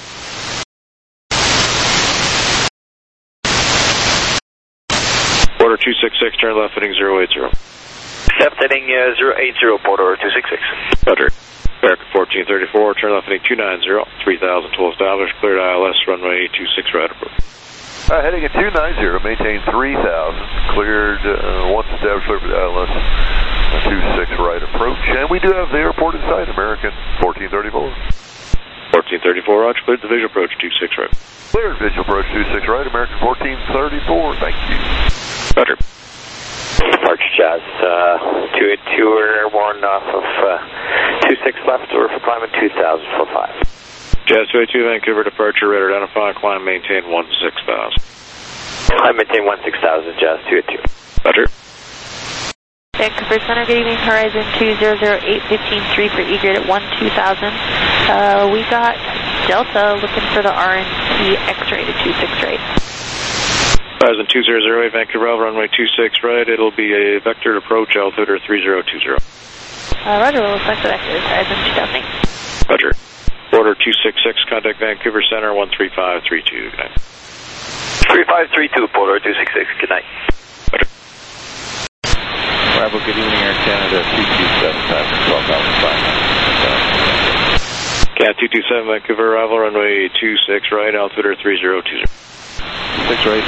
Order 266, turn left heading 080. Left heading 080, Port Order 266. Roger. American 1434, turn left heading 290, 3000 till established, cleared ILS, runway 26 right approach. Heading at 290, maintain 3000, cleared once established, cleared with ILS, 26 right approach, and we do have the airport in sight, American 1434. 1434, Roger, cleared the visual approach 26 right. Cleared visual approach 26 right, American 1434, thank you. Roger. Departure Jazz 282, we're airborne off of 26 left, we're for climbing 2000 for 5. Jazz 282, Vancouver departure, radar identify, climb, maintain 16000. Climb, maintain 16000, Jazz 282. Roger. Vancouver Center, good evening, Horizon 2008, 15-3 for egret at 12000. We got Delta looking for the RNC X-ray to 26 right. Horizon 2008, Vancouver Alpha, runway 26 right, it'll be a vectored approach, altimeter 3020. Roger, we'll select the vectors, Horizon 2008. Roger. Order 266, contact Vancouver Center 13532, good night. 3532, Port Order 266, good night. Roger. Bravo, good evening, Air Canada 227, passing 12,500. Cat 227, Vancouver arrival, runway 26 right, altimeter 3020. 6 right,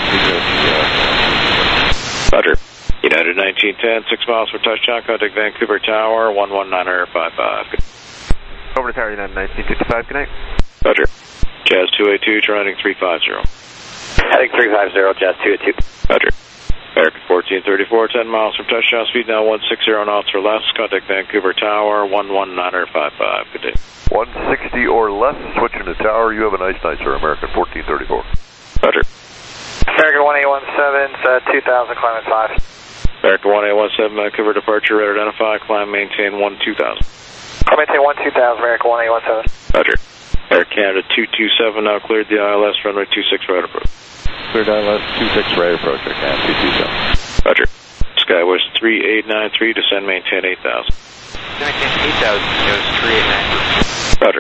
3020. Roger. United 1910, 6 miles for touchdown, contact Vancouver Tower, 11955. Over to Tower United 1955, good night. Roger. Jazz 282, turning 350. Heading 350, Jazz 282. Roger. American 1434, 10 miles from touchdown, speed now 160 knots or less, contact Vancouver Tower, 11955, good day. 160 or less, switching to Tower, you have a nice night, sir, American 1434. Roger. American 1817, 2000, climbing 5. American 1817, Vancouver departure, radar identify, climb, maintain 12000. Climb, maintain 12000, American 1817. Roger. Air Canada 227 now cleared the ILS, runway 26 right approach. Cleared ILS 26 right approach, Air Canada 227. Roger. Skywest 3893, descend, maintain 8000. Maintain 8000, goes 3893. Roger.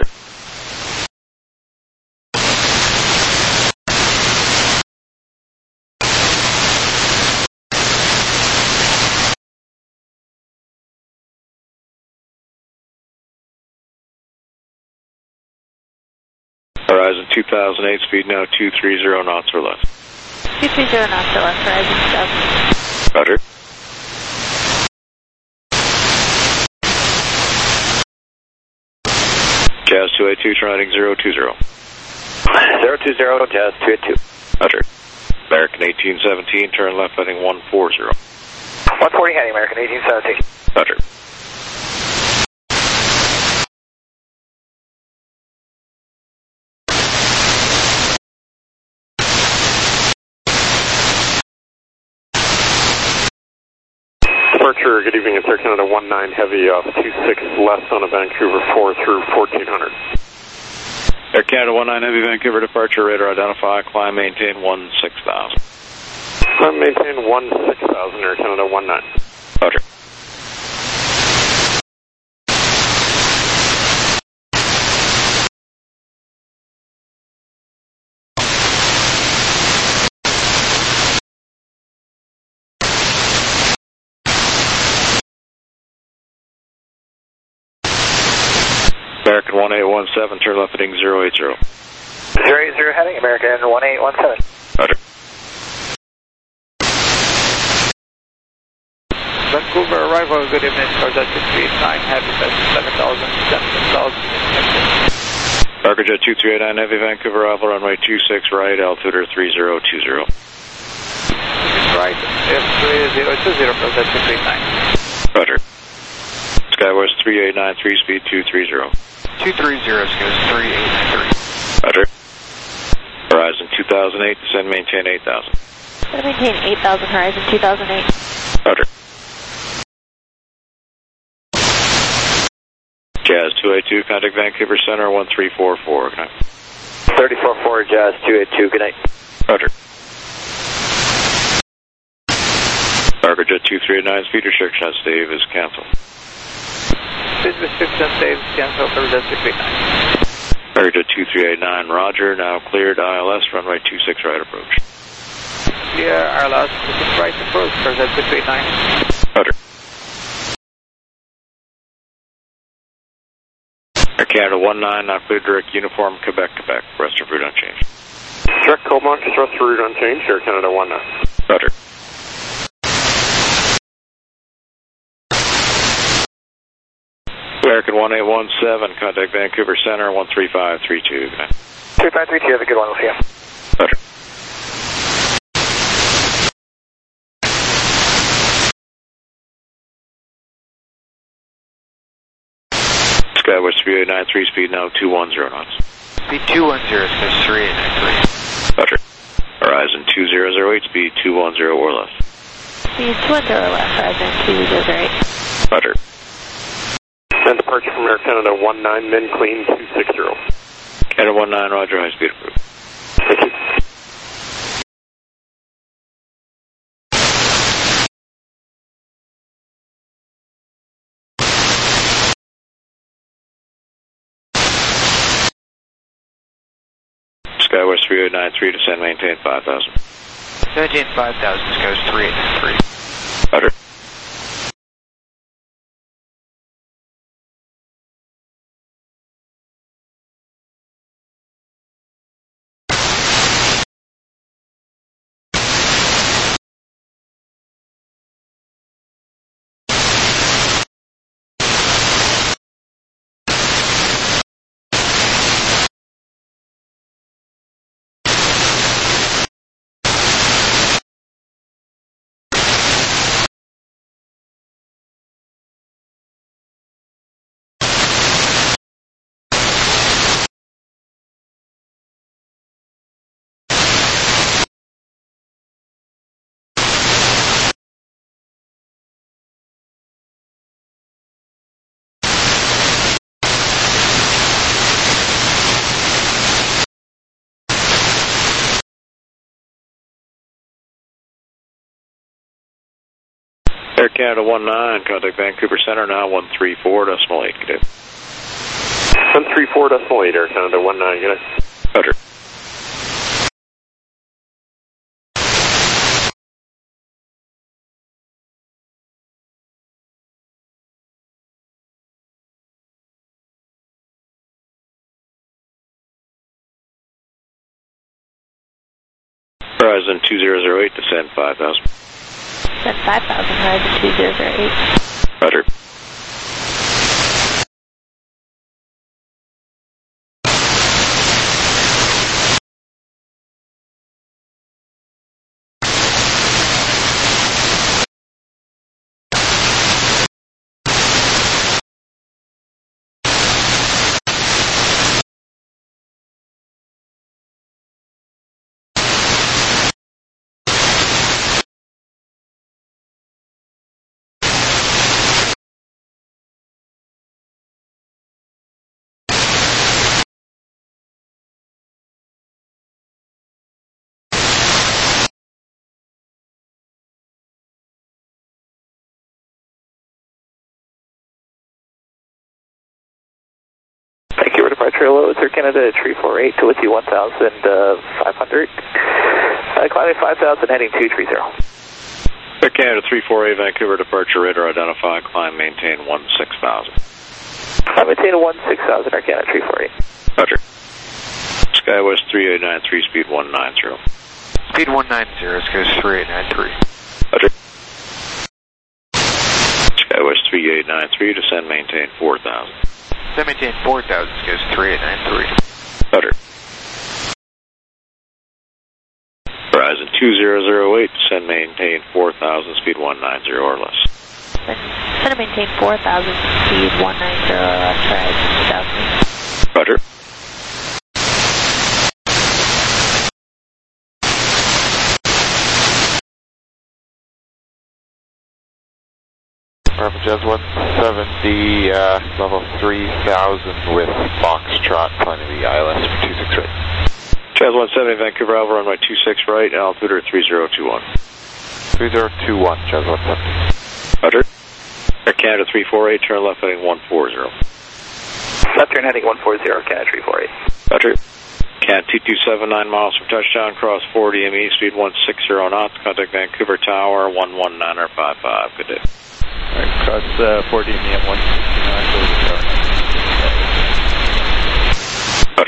Horizon 2008, speed now 230 knots or less. 230 knots or less, Horizon 2000. Roger. Jazz 282, turn heading 020. 020, Jazz 282. Roger. American 1817, turn left heading 140. 140 heading, American 1817. Roger. Departure, good evening, it's Air Canada 19 Heavy, 26 left on a Vancouver 4 through 1400. Air Canada 19 Heavy, Vancouver departure, radar identify, climb maintain 16,000. Climb maintain 16,000, Air Canada 19. Roger. American 1817, turn left heading 080. 080 heading, American 1817. Roger. Vancouver arrival, good evening, Carjet 639, Heavy, 7,000, 7,000. Cargojet 2389 Heavy, Vancouver arrival, runway 26 right, altitude 3020. Right, F3020, Carjet 639. Roger. Skywest 3893, speed 230. 230, goes 3893. Roger. Horizon 2008, descend maintain 8,000. Maintain 8,000, Horizon 2008. Roger. Jazz 282, contact Vancouver Center 1344, good night. 344, Jazz 282, good night. Roger. Cargojet 2389, speed restriction on Stave is canceled. Speed restriction Stave is canceled, Carjet 639. Cargojet 2389, roger, now cleared ILS, runway 26 right approach. Clear ILS, 26 right approach, Carjet 639. Roger. Air Canada 19, now cleared direct uniform, Quebec, rest of route unchanged. Direct Comac, rest of route unchanged, Air Canada 19. Roger. American 1817, contact Vancouver Center 13532. Good night. 3532, have a good one, we'll see you. Roger. Skywest 3893, speed now 210 knots. Speed 210, says 3893. Roger. Horizon 2008, speed 210 or less. Speed 210 or less, Horizon 2008. Roger. And departure from Air Canada 19, min clean 260. Canada 19, roger, high speed approved. Thank you. Skywest 3893, descend maintain 5,000. Maintain 5,000, goes 3893. Roger. Air Canada 19, contact Vancouver Center now 134.8, good day. 134.8, Air Canada 19, good day. Roger. Horizon 2008, descend 5,000. Descend 5,000, Horizon 2008. Roger. departure loads Air Canada 348 to with you 1,500. Climbing 5,000, heading 230. Air Canada 348, Vancouver departure radar identified, climb maintain 16,000. Climb maintain 16,000, Air Canada 348. Roger. SkyWest 3893, speed 190. Speed 190, goes 3893. Roger. SkyWest 3893, descend maintain 4,000. Descend maintain 4,000, goes 3893. Roger. Horizon 2008, descend maintain 4,000, speed 190 or less. Descend and maintain 4,000, speed 190 or less, Horizon 2008. Roger. Bravo Jazz 170, level 3,000 with Foxtrot, climbing the ILS for 26 right. Jazz 170, Vancouver Alpha, runway 26 right, altitude 3021. 3021, Jazz 170. Roger. Air Canada 348, turn left heading 140. Left turn heading 140, Canada 348. Roger. Canada 2279 miles from touchdown, cross 4 DME, speed 160 knots, contact Vancouver Tower, 119er55. Good day. Alright, cross 4 DME at 169, Roger.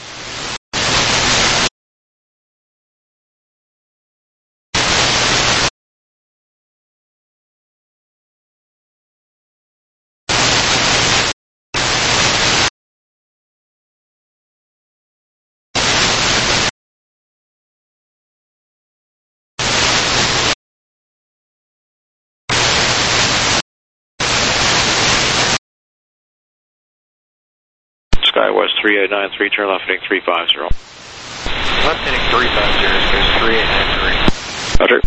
SkyWest 3893, turn left heading 350. Left heading 350, goes 3893. Roger.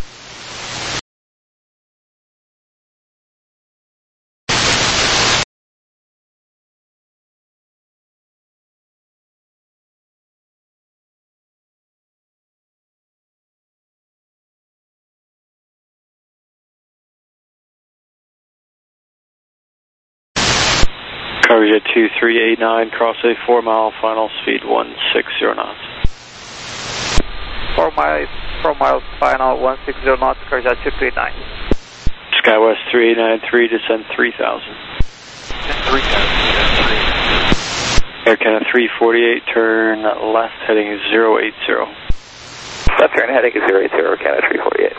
Coverage at 2389, cross a 4 mile, final speed 160 knots. 4 miles, final 160 knots, coverage at 2389. SkyWest 3893, descend 3000. Descend 3000, Air Canada 348, turn left heading 080. Left turn heading 080, Air Canada 348.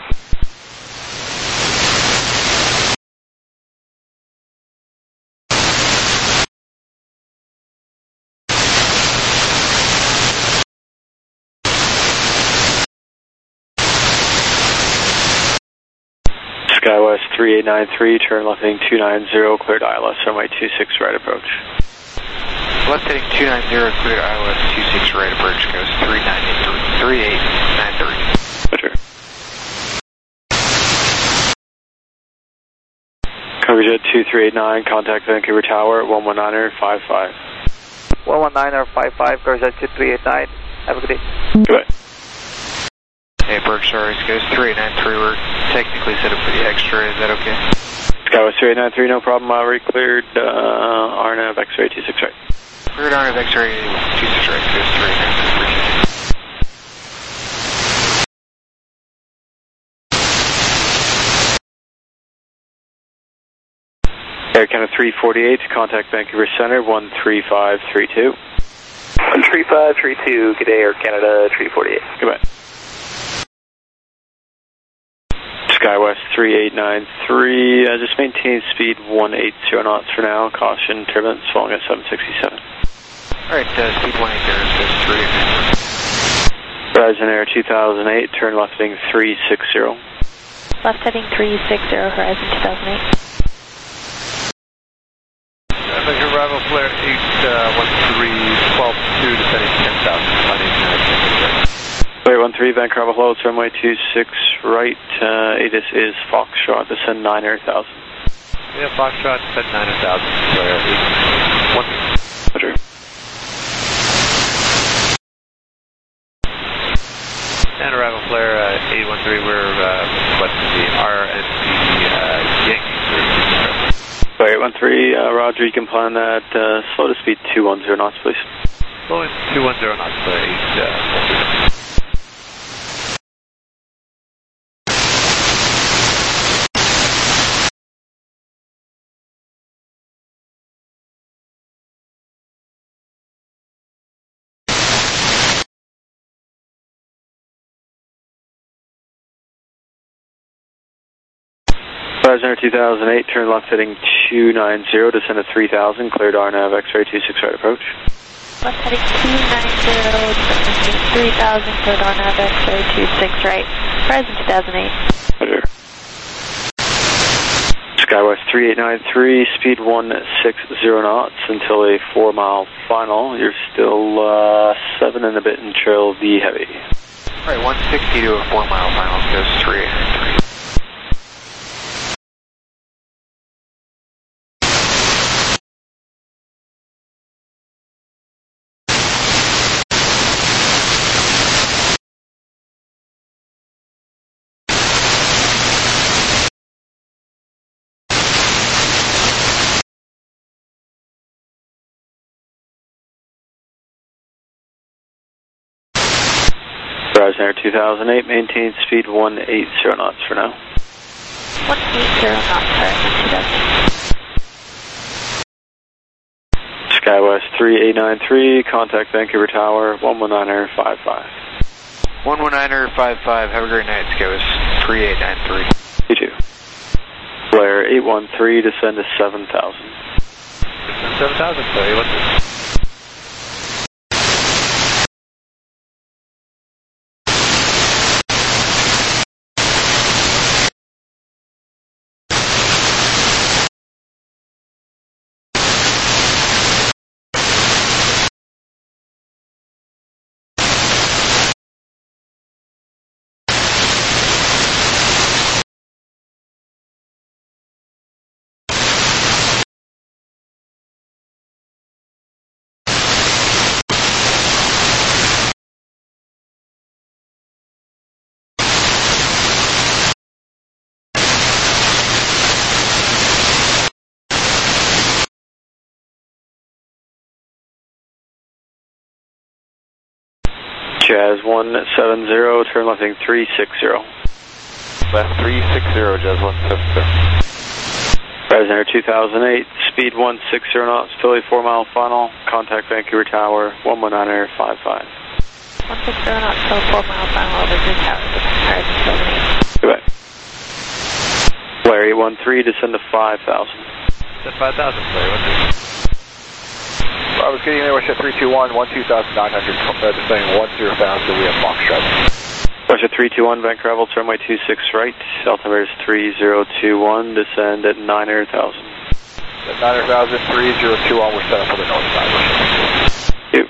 SkyWest 3893, turn left heading 290, cleared ILS, runway 26 right approach. Left heading 290, cleared ILS 26 right approach, goes 3893. Roger. Coverage at 2389, contact Vancouver Tower, 119er55. 119er55, coverage at 2389. Have a good day. Goodbye. Hey, Berkshire, goes 3893. We're technically set up for the extra. Is that okay? SkyWest 3893, no problem. Cleared RNAV X-ray 26 right. Cleared RNAV X-ray 26 right. Goes 3893. Air Canada 348, contact Vancouver Center, 13532. 13532, good day, Air Canada 348. Goodbye. SkyWest 3893, just maintain speed 180 knots for now. Caution turbulence falling at 767. Alright, speed 180 goes 3893. Horizon Air 2008, turn left heading 360. Left heading 360, Horizon 2008. Vancouver Bravo Flare 813, 12-2, descending 10,000, climbing 813, Vancouver Bravo, runway 26 right, ATIS is Foxtrot, descend 9,000. Yeah, Foxtrot, descend 9,000, Flare 813. Roger. And arrival Flare 813, we're requesting the RNC Yankee service. 813, Roger, you can plan that slow to speed 210 knots, please. Slowing 210 knots, please. Cessna 2008, turn left heading 290, descend to 3000, cleared RNAV X-ray 26 right approach. Left heading 290, descending 3000, cleared RNAV X-ray 26 right. Horizon 2008. Roger. SkyWest 3893, speed 160 knots until a 4 mile final. You're still 7 and a bit in trail V heavy. Alright, 160 to a 4 mile final, goes 3893. Horizon Air 2008, maintain speed 180 knots for now. 180 knots, Horizon 2008. SkyWest 3893, contact Vancouver Tower, 119er55. 119er55, have a great night, SkyWest 3893. You too. Blair 813, descend to 7000. Descend 7000, so what's this? Jazz 170, turn left heading 360. Left 360, Jazz 170. Horizon Air 2008, speed 160 knots, till a 4 mile final, contact Vancouver Tower, 119er55. 160 knots, till 4 mile final, over to Tower, Horizon 2008. Goodbye. Blair 813, descend to 5000. Descend 5000, Blair, what's this? I was getting there, Russia 321, 12,900, descending 10,000, we have Foxtrot. Russia 321, Vancouver Travel, runway 26 right, altimeter is 3021, descend at 9,000. At 9,000, 3021, we're set up for the north side, Russia. Yep.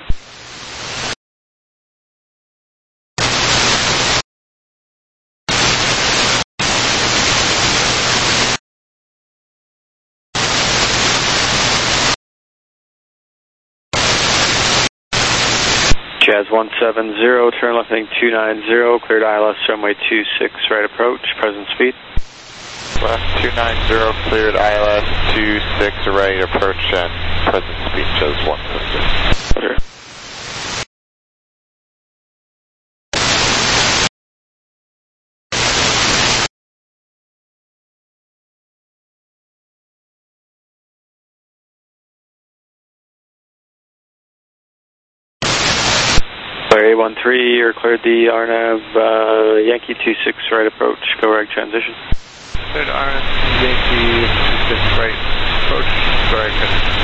Jazz 170, turn left heading 290, cleared ILS runway 26 right approach, present speed. Left 290, cleared ILS 26 right approach and present speed, Jazz 170. Roger. A13, you're cleared the RNAV Yankee 26 right approach, go right transition. Cleared RNAV Yankee 26 right approach, go right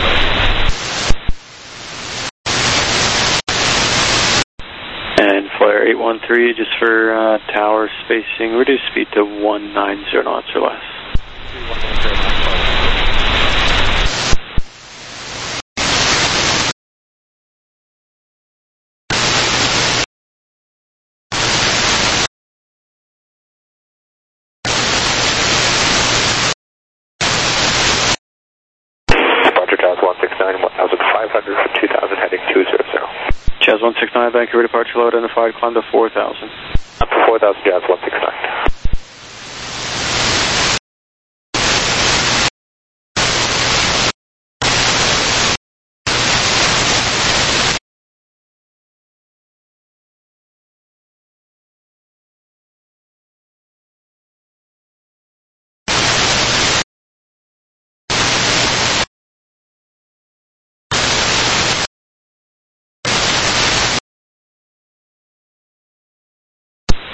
transition. And Flare 813, just for tower spacing, reduce speed to 190 knots or less. 190 knots. Jazz 169, Vancouver departure low identified, climb to 4,000. Up to 4,000, Jazz 169.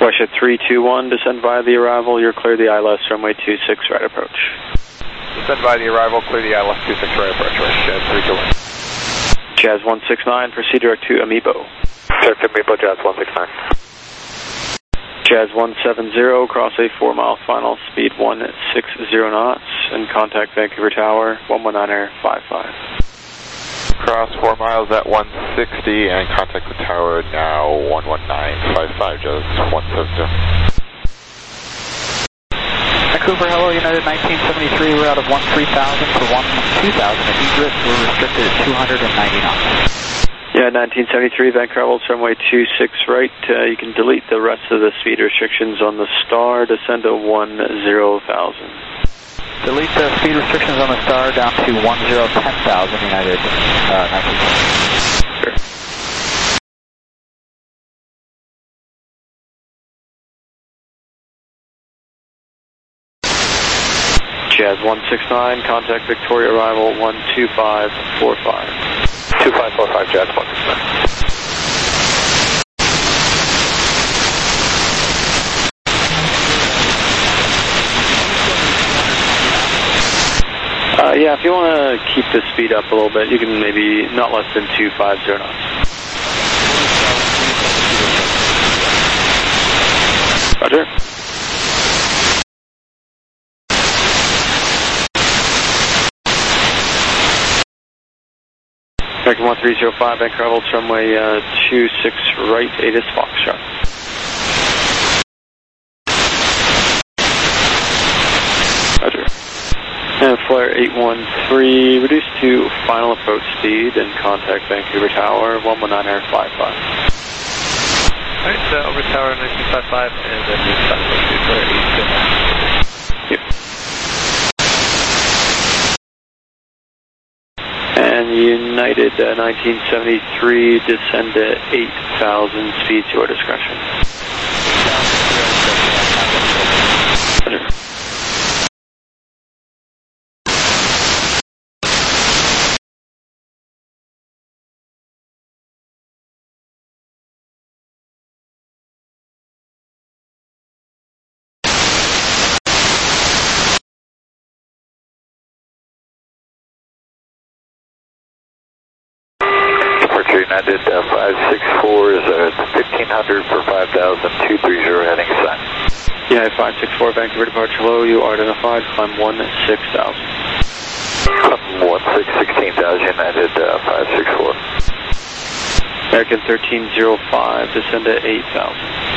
Westjet 321, descend via the arrival. You're clear the ILS runway 26 right approach. Descend via the arrival, clear the ILS 26 right approach. Westjet 321. Jazz 169, proceed direct to Amiibo. Direct to Amiibo, Jazz 169. Jazz 170, cross a 4-mile final, speed 160 knots, and contact Vancouver Tower, 119.55. Cross 4 miles at 160 and contact the tower now 119.55, Jazz 170. Vancouver, hello, United 1973, we're out of 13,000 for 12,000 at egress, we're restricted at 290 knots. Yeah, 1973, Vancouver Travels, runway 26 right. You can delete the rest of the speed restrictions on the Star, descend to 10,000. Delete the speed restrictions on the Star down to 10,000 United 1973. Sure. Jazz 169, contact Victoria arrival 12545. 2545, Jazz 169. Yeah, if you want to keep the speed up a little bit, you can maybe not less than 250 knots. Roger. American 1305, Vancouver Travels, runway 26 right, ATIS Foxtrot. Roger. And Flare 813, reduce to final approach speed and contact Vancouver Tower, 119.55. Alright, over Tower 1955 and then use final approach speed for 8. Yep. And United 1973, descend to 8,000, speed to your discretion. Roger. United 564 is at 1500 for 5,000, 230 heading sign. United 564, Vancouver departure low, you are identified, climb 16,000. Climb 16,000, United 564. American 1305, descend to 8,000.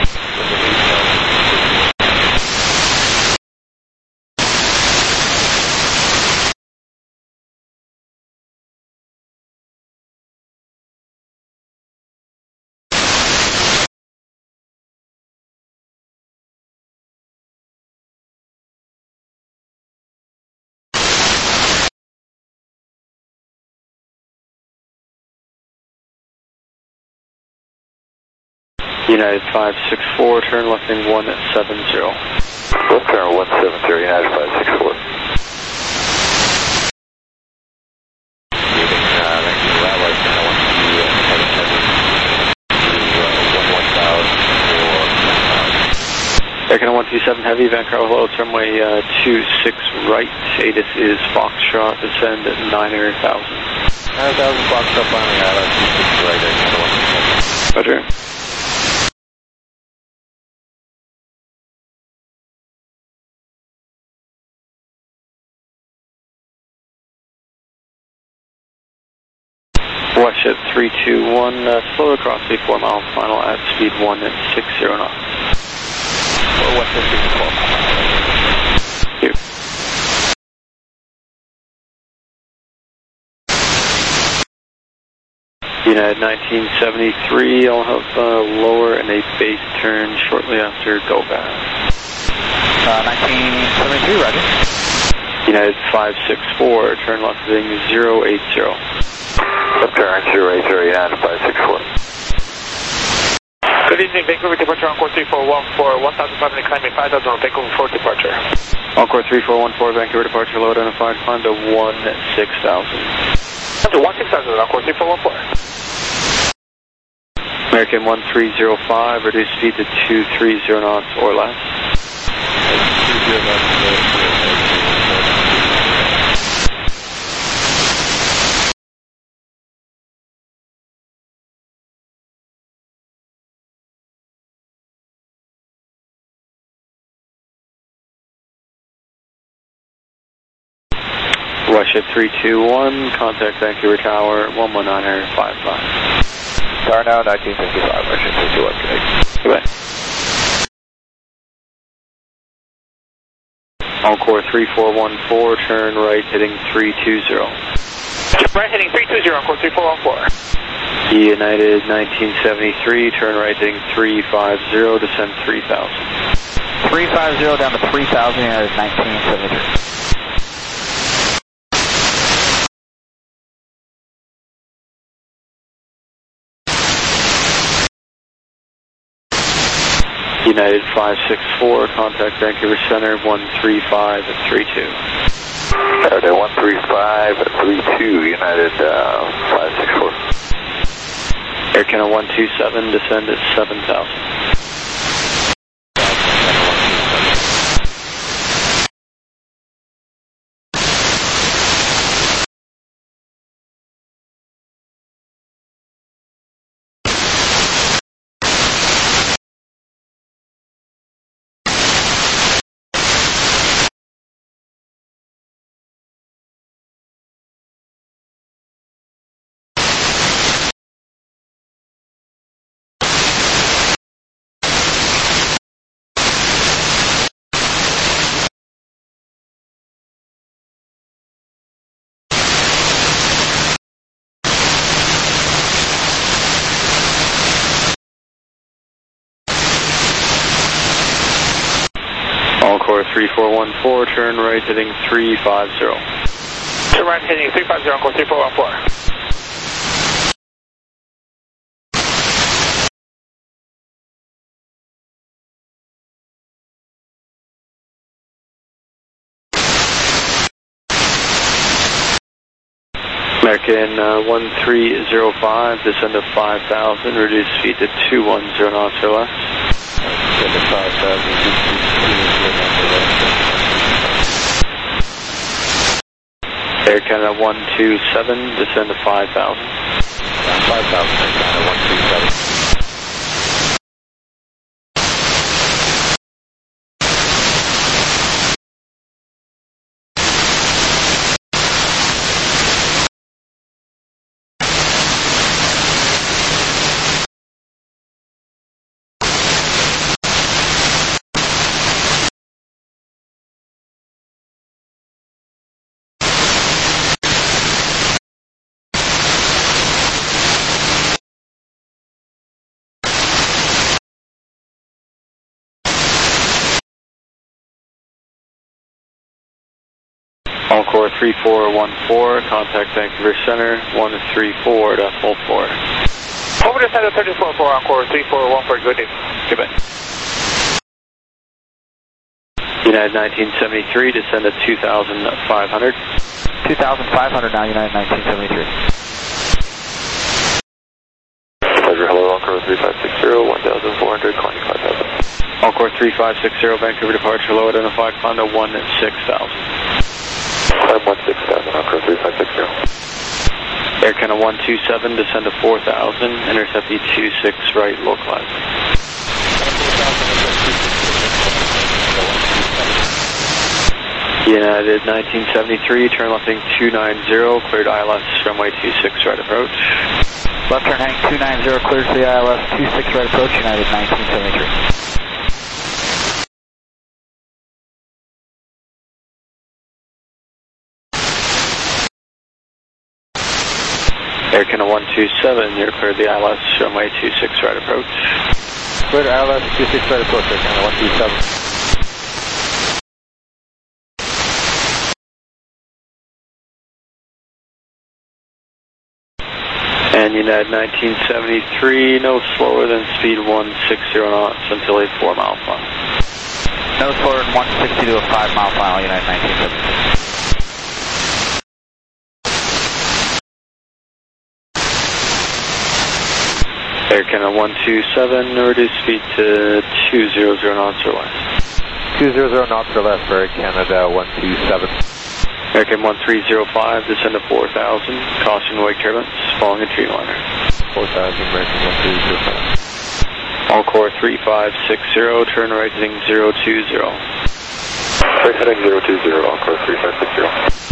United 564, turn left in 170. Left turn 170, United 564. American 127 Heavy, Vancouver Hello, it's runway 26 right, ATIS is Foxtrot, descend at 9,000. 9,000 Foxtrot, finally out of 26 right, Roger. Westjet 321, slow across the 4-mile final at speed 160 knots. Westjet 312. Thank you. United 1973, I'll have lower and a base turn shortly after go fast. 1973, Roger. United 564, turn left heading 080. Left turn 080, United 564. Good evening, Vancouver departure Encore 3414 for 1,500 climbing 5,000 on Vancouver 4 departure. Encore 3414, Vancouver departure low identified, climb to 16,000. That's 16,000 Encore 3414. American 1305, reduce speed to 230 knots or less. Russia 321, contact Vancouver Tower 11955. Tower now, 1955, Russia 321, good. Goodbye. Encore 3414, turn right heading 320. Right heading 320, Encore 3414. United 1973, turn right heading 350, descend 3000. 350 down to 3000, United 1973. United 564, contact Vancouver Center 135 at 32. Saturday 135 at 32, United 564. Air Canada 127, descend at 7000. Encore 3414, turn right heading 350. Turn right heading 350, Encore 3414. American 1305, descend to 5000, reduce speed to 210 knots or less. Descend to 5000, Air Canada 127, descend to 5000. 5000, Air Canada 127. Encore 3414, contact Vancouver Center 134.4. Over to Center 34 for Encore 3414, good day. Goodbye. United 1973, descend to 2500. 2500 now, United 1973. Pleasure, hello, Encore 3560, 1400, climbing 5000. Encore 3560, Vancouver departure, low identified, climb to 16,000. Climb 16,000, Encore 3560. Air Canada 127, descend to 4000, intercept E26 right, localizing. United 1973, turn left heading 290, cleared ILS, runway 26 right approach. Left turn heading 290, clears the ILS, 26 right approach, United 1973. Air Canada 127, you're cleared the ILS, runway 26 right approach. Cleared ILS, 26 right approach, Air Canada 127. And United 1973, no slower than speed 160 knots until a 4 mile final. No slower than 160 to a 5 mile final, United 1973. Air Canada 127, reduce speed to 200 knots or less. 200 knots or less for Air Canada 127. Air Canada 1305, descend to 4,000, caution wake turbulence, following a tree liner. 4,000, American 1305. All core 3560, turn right heading 020. Right heading 020, all core 3560.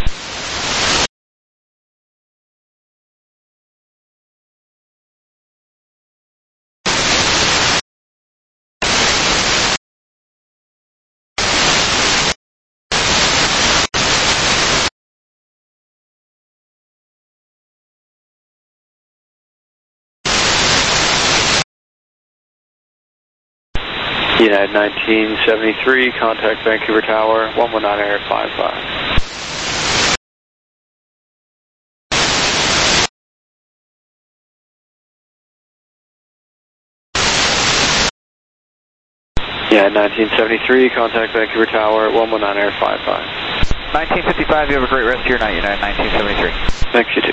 United 1973, contact Vancouver Tower, 119 Air 55. United 1973, contact Vancouver Tower, 119 Air 55. 1955, you have a great rest of your night, United 1973. Thanks, you too.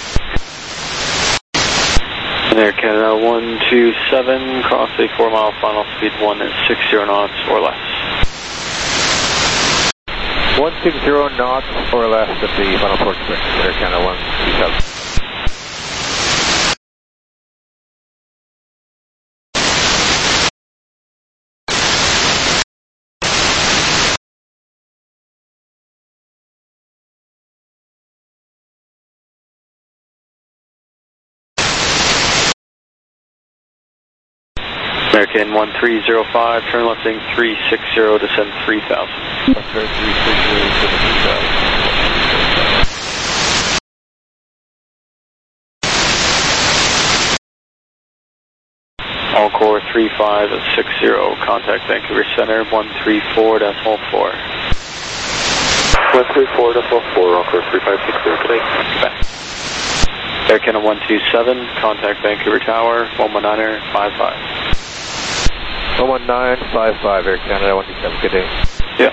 Air Canada 127, cross a 4-mile final speed 160 knots or less. 160 knots or less at the final port switch, Air Canada 127. American 1305, turn left heading 360, descend 3,000. Left turn 360, descend 3,000. All core 3560, contact Vancouver Center 134.4. 134.4, all core 3560, good night. Goodbye. Air Canada 127, contact Vancouver Tower 119 Air 55. 11955, Air Canada 127, good day. Yeah.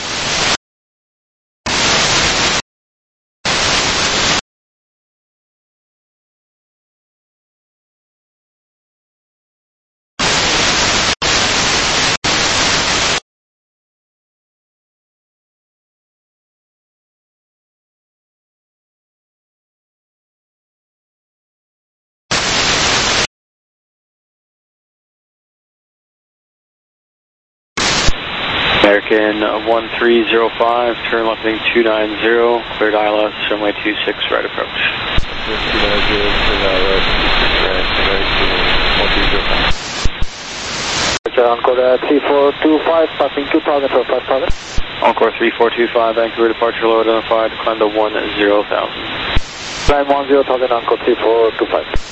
American 1305, turn left heading 290, cleared ILS, runway 26, right approach. 290, cleared ILS, 26, right, 130. Encore 3425, passing 2000 for 5000. Encore 3425, Vancouver departure low identified, climb to 10,000. Climb 10,000, Encore 3425.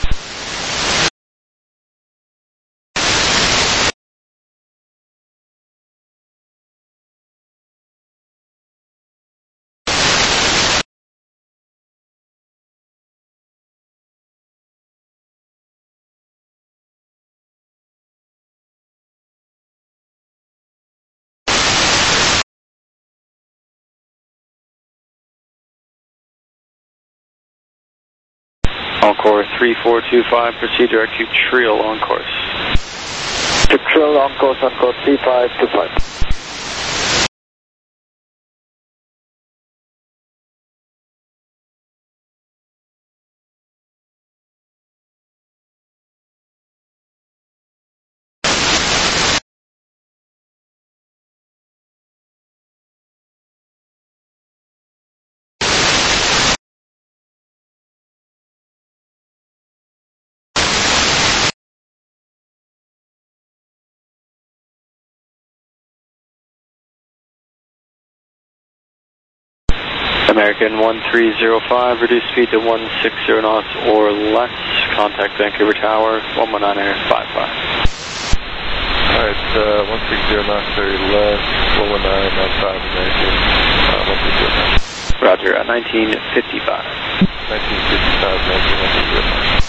Encore 3425, proceed direct to Triel on course. To Triel on course, Encore 3525. American 1305, reduce speed to 160 knots or less, contact Vancouver Tower, 119 Air 55. Alright, 160 knots or less, 119, not 5, American, 160. Roger, 1955. 1955, American 160.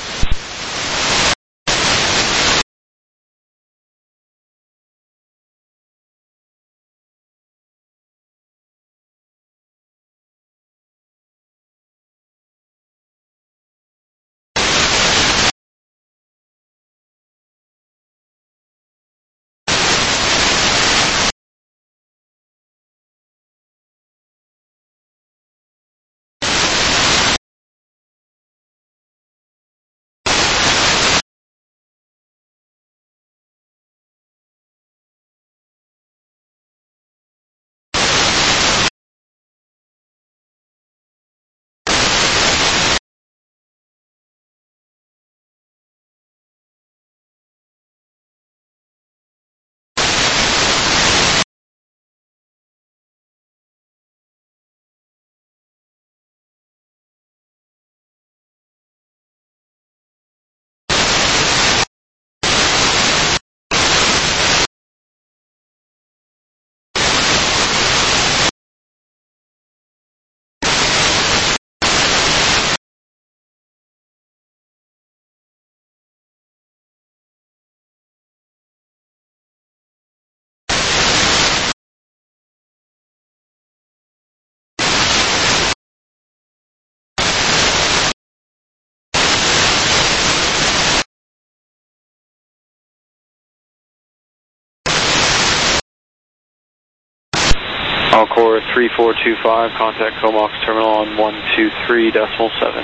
Encore 3425, contact Comox terminal on 123.7.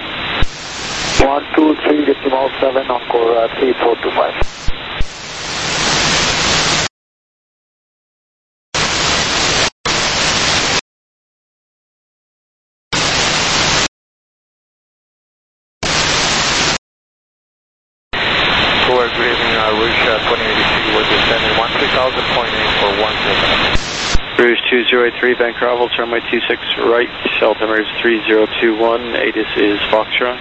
123.7, Encore 3425. Good evening, Rouge 2083, we're descending 13,000.8 for 1 Rouge 2083, Vancouver Oval, runway 26 right, altimeter is 3021, ATIS is Foxtrot.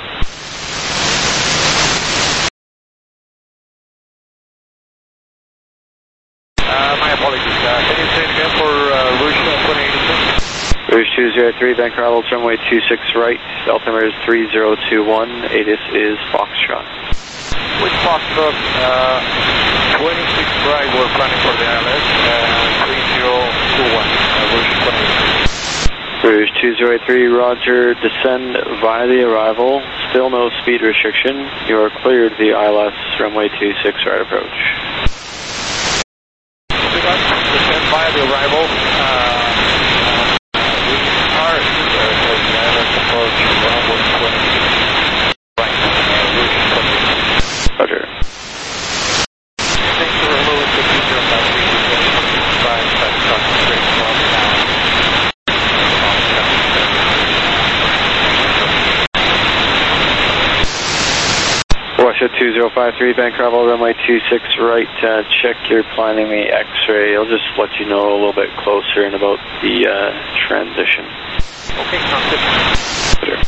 My apologies, can you say it again for Rouge 2083? Rouge 2083, Vancouver Oval, runway 26 right, altimeter is 3021, ATIS is Foxtrot. With Foxtrot 26 right, we're planning for the ILS 3021, Rouge 2083, roger, descend via the arrival, still no speed restriction, you are cleared the ILS runway 26 right approach. Descend via the arrival, we are the ILS approach runway 26 right, Rouge 2083. Roger. Thanks for removing the feature of that straight from Russia 2053, Vancouver runway 26 right, check you're planning the X-ray. I'll just let you know a little bit closer in about the transition. Okay, sounds good. Roger.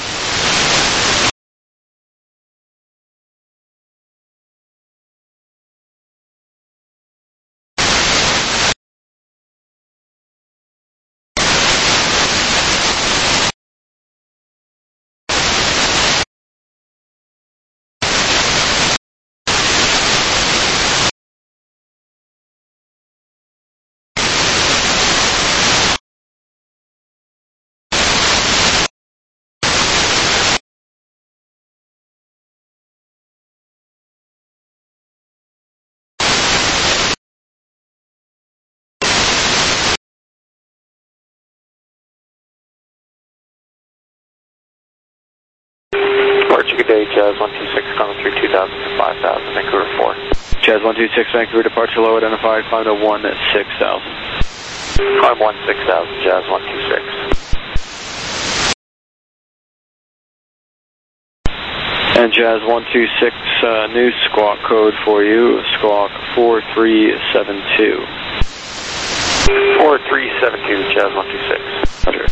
Departure, good day, Jazz 126, coming through 2,000 to 5,000, Vancouver 4. Jazz 126, Vancouver departure low identified, climb to 16,000. Climb 16,000, Jazz 126. And Jazz 126, new squawk code for you, squawk 4372. 4372, Jazz 126. Roger.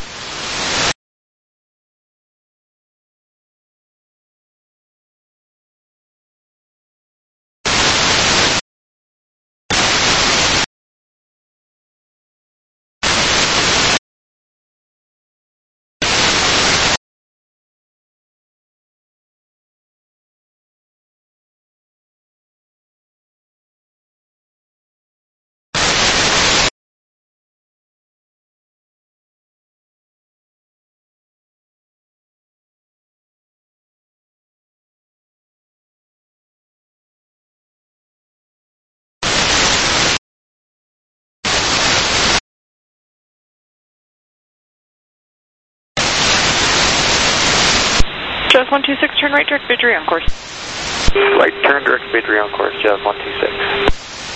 Jazz 126, turn right, direct Bidri on course. Right, turn direct Bidri on course, Jazz 126.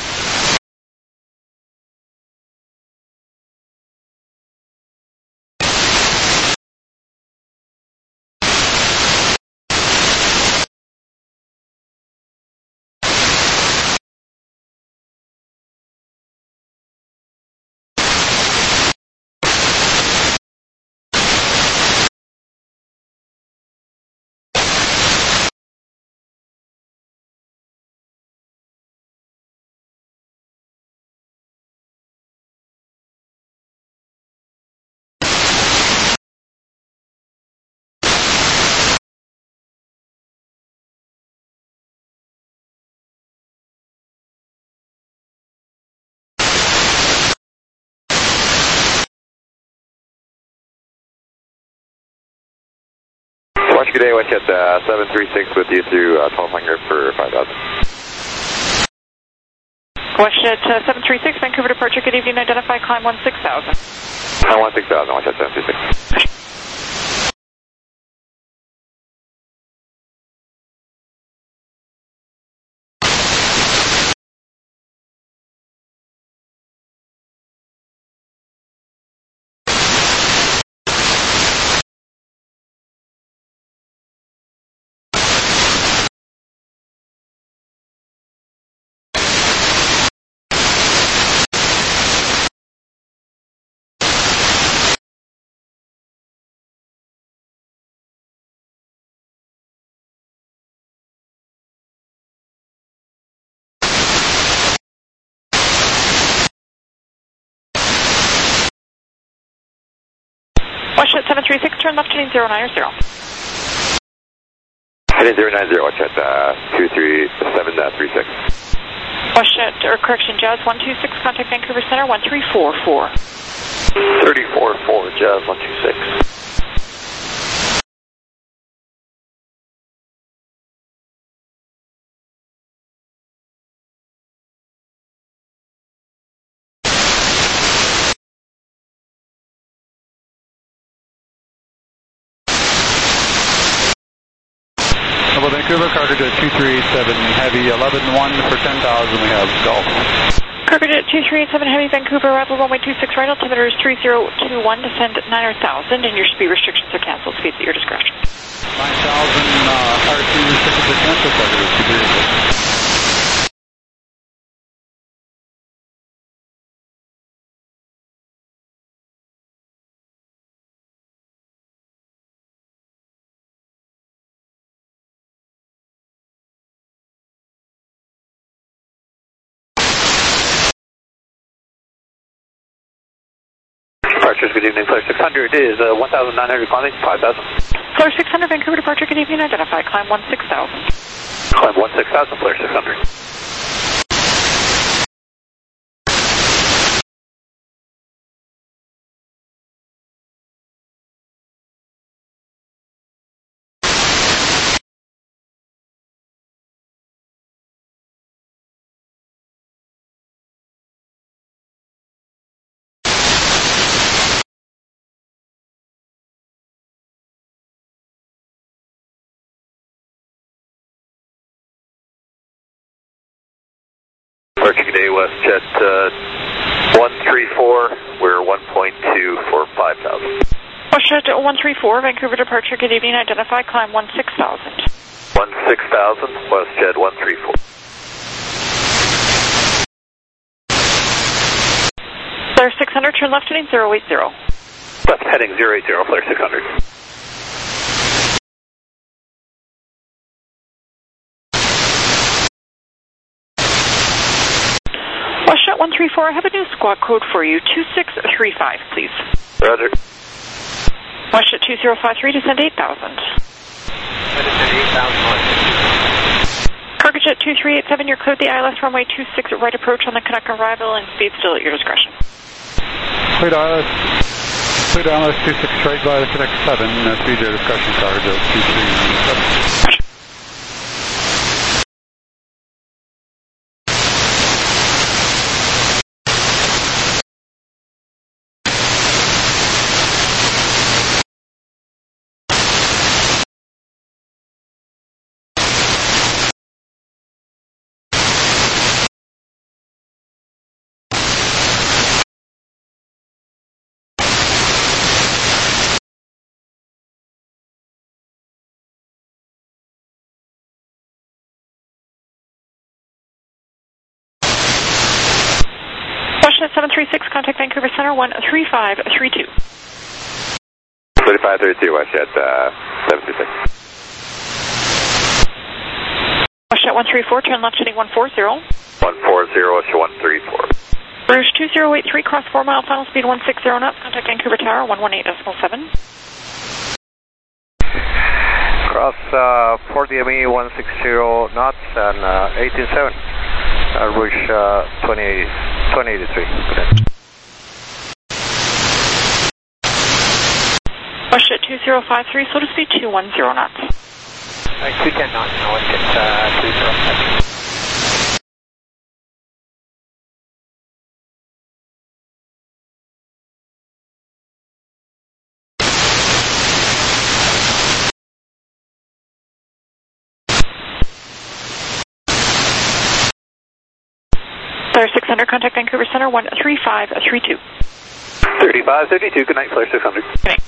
Good day, Westjet 736 with you through 1200 for 5,000. WestJet 736, Vancouver departure, good evening, identify, climb 16,000. Climb 16,000, WestJet 736. WestJet 736, turn left heading 090. Heading 090, WestJet 237-36. WestJet, or correction, Jazz 126, contact Vancouver Center 1344. 34-4, Jazz 126. Vancouver, Cargojet 2387 Heavy, 11-1 for 10,000, we have Golf. Cargojet 2387 Heavy, Vancouver, arrival runway 26 right, altimeter is 3021, descend 9,000, and your speed restrictions are canceled, speeds at your discretion. 9,000, RT restrictions are canceled, Cargojet 2387. Good evening, Flare 600 is 1,900, climbing 5,000. Flare 600, Vancouver departure, good evening, identify, climb 16,000. Climb 16,000, Flare 600. Departure today, WestJet 134, we're 1.2 for 5,000. WestJet 134, Vancouver departure, good evening, identify, climb 16,000. 16,000, WestJet 134. Flare 600, turn left heading 080. Left heading 080, Flare 600. WestJet 134, I have a new squawk code for you, 2635, please. Roger. WestJet 2053, descend 8,000. Cargojet 2387, you're cleared the ILS runway 26 right approach on the Canuck arrival and speed still at your discretion. Cleared ILS 26 right by the Canuck 7, speed your discretion, Cargojet 2387. WestJet 736, contact Vancouver Center 13532. 3532, WestJet 736. WestJet 134, turn left heading 140. 140 to 134. Rouge 2083, cross 4 mile, final speed 160 knots, contact Vancouver Tower 118.7. Cross 4DME 160 knots and 187. Rouge 2083. WestJet 2053, slow to speed 210 knots. 210 knots, now let's get 205. Flare 600, contact Vancouver Center, 13532. 3532, good night, Flare 600. Good night.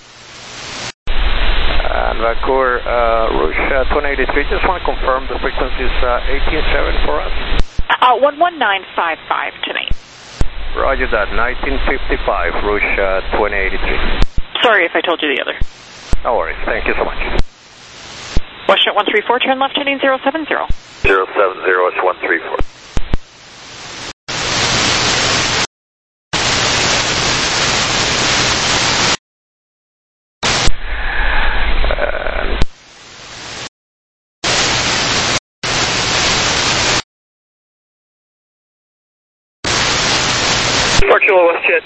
Vancouver, Rouge 2083, just want to confirm the frequency is 187 for us. 11955 tonight. Roger that, 1955, Rouge 2083. Sorry if I told you the other. No worries, thank you so much. WestJet 134, turn left heading 070. 070, it's 134. Park Kilo WestJet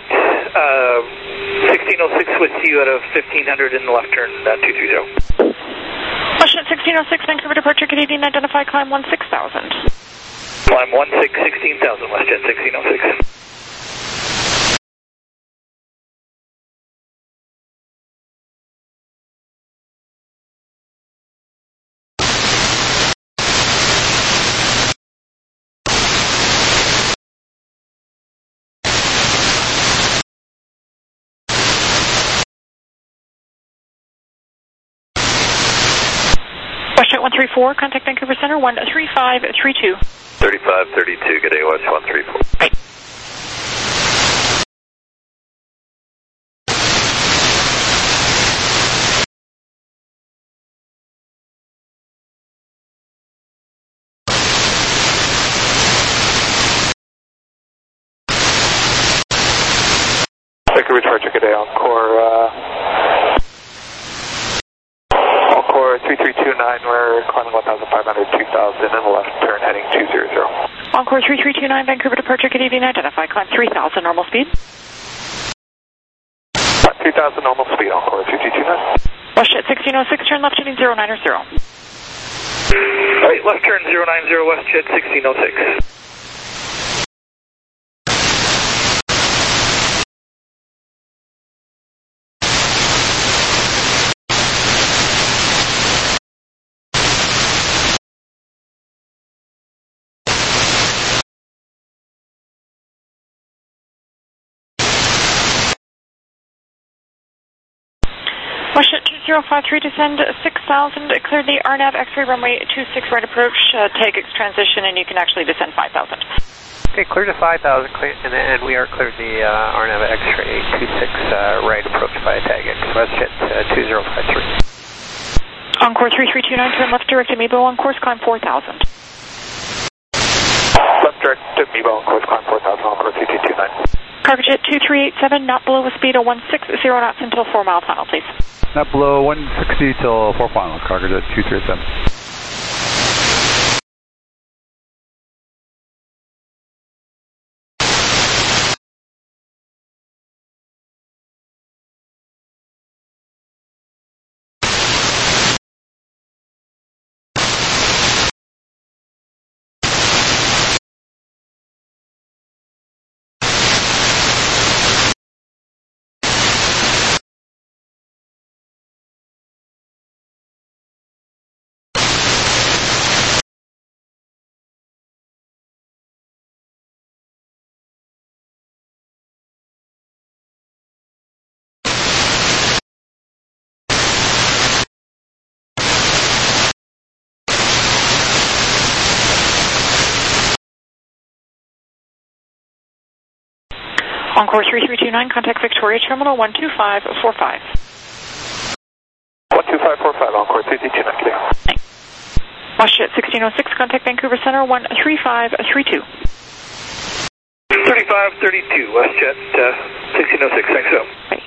1606 with you at a 1500 in the left turn, 230. WestJet 1606, Vancouver departure, Canadian, identify, climb 16,000. Climb 16,000, WestJet 1606. WestJet 134, contact Vancouver Center, 13532. 3532, good day, West 134. Right. Vancouver departure, good day, Encore 3329, we're climbing 1,500, 2,000 in the left turn, heading 200. Encore 3329, Vancouver departure, Canadian, identify, climb 3,000, normal speed. 3,000 normal speed, Encore 3329. WestJet 1606, turn left heading 090. Right, left turn 090, WestJet 1606. WestJet 2053, descend 6,000, clear the RNAV X-ray runway 26 right approach, TAGX transition, and you can actually descend 5,000. Okay, clear to 5,000, and we are cleared the RNAV X-ray 26 right approach via TAGX, WestJet 2053. Encore 3329, turn left direct to Mebo, on course climb 4,000. Left direct to Mebo, on course climb 4,000, Encore 3329. Cargojet 2387, not below a speed of 160 knots until 4 mile final, please. Not below 160 till 4 final, Cargojet 2387. Encore 3329, contact Victoria Terminal 12545. 12545, Encore 3329. WestJet 1606, contact Vancouver Center 13532. 3532, WestJet 1606, thanks so. Right.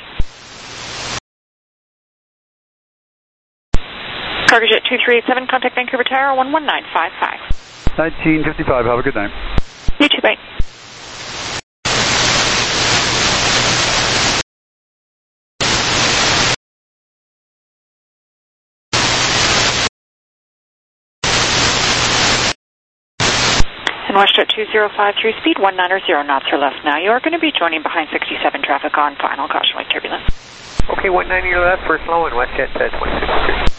Cargojet 2387, contact Vancouver Tower 11955. 1955, have a good night. You too, bye. And WestJet 2053, speed 190 knots or less now. You are going to be joining behind 67 traffic on final caution light turbulence. Okay, 190 left, first low, and WestJet 2063.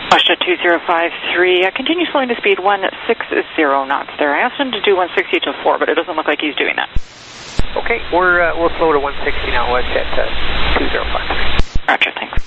Russia 2053, continue slowing to speed 160 knots there. I asked him to do 160 till 4, but it doesn't look like he's doing that. Okay, we'll slow to 160 now at 2053. Roger, thanks.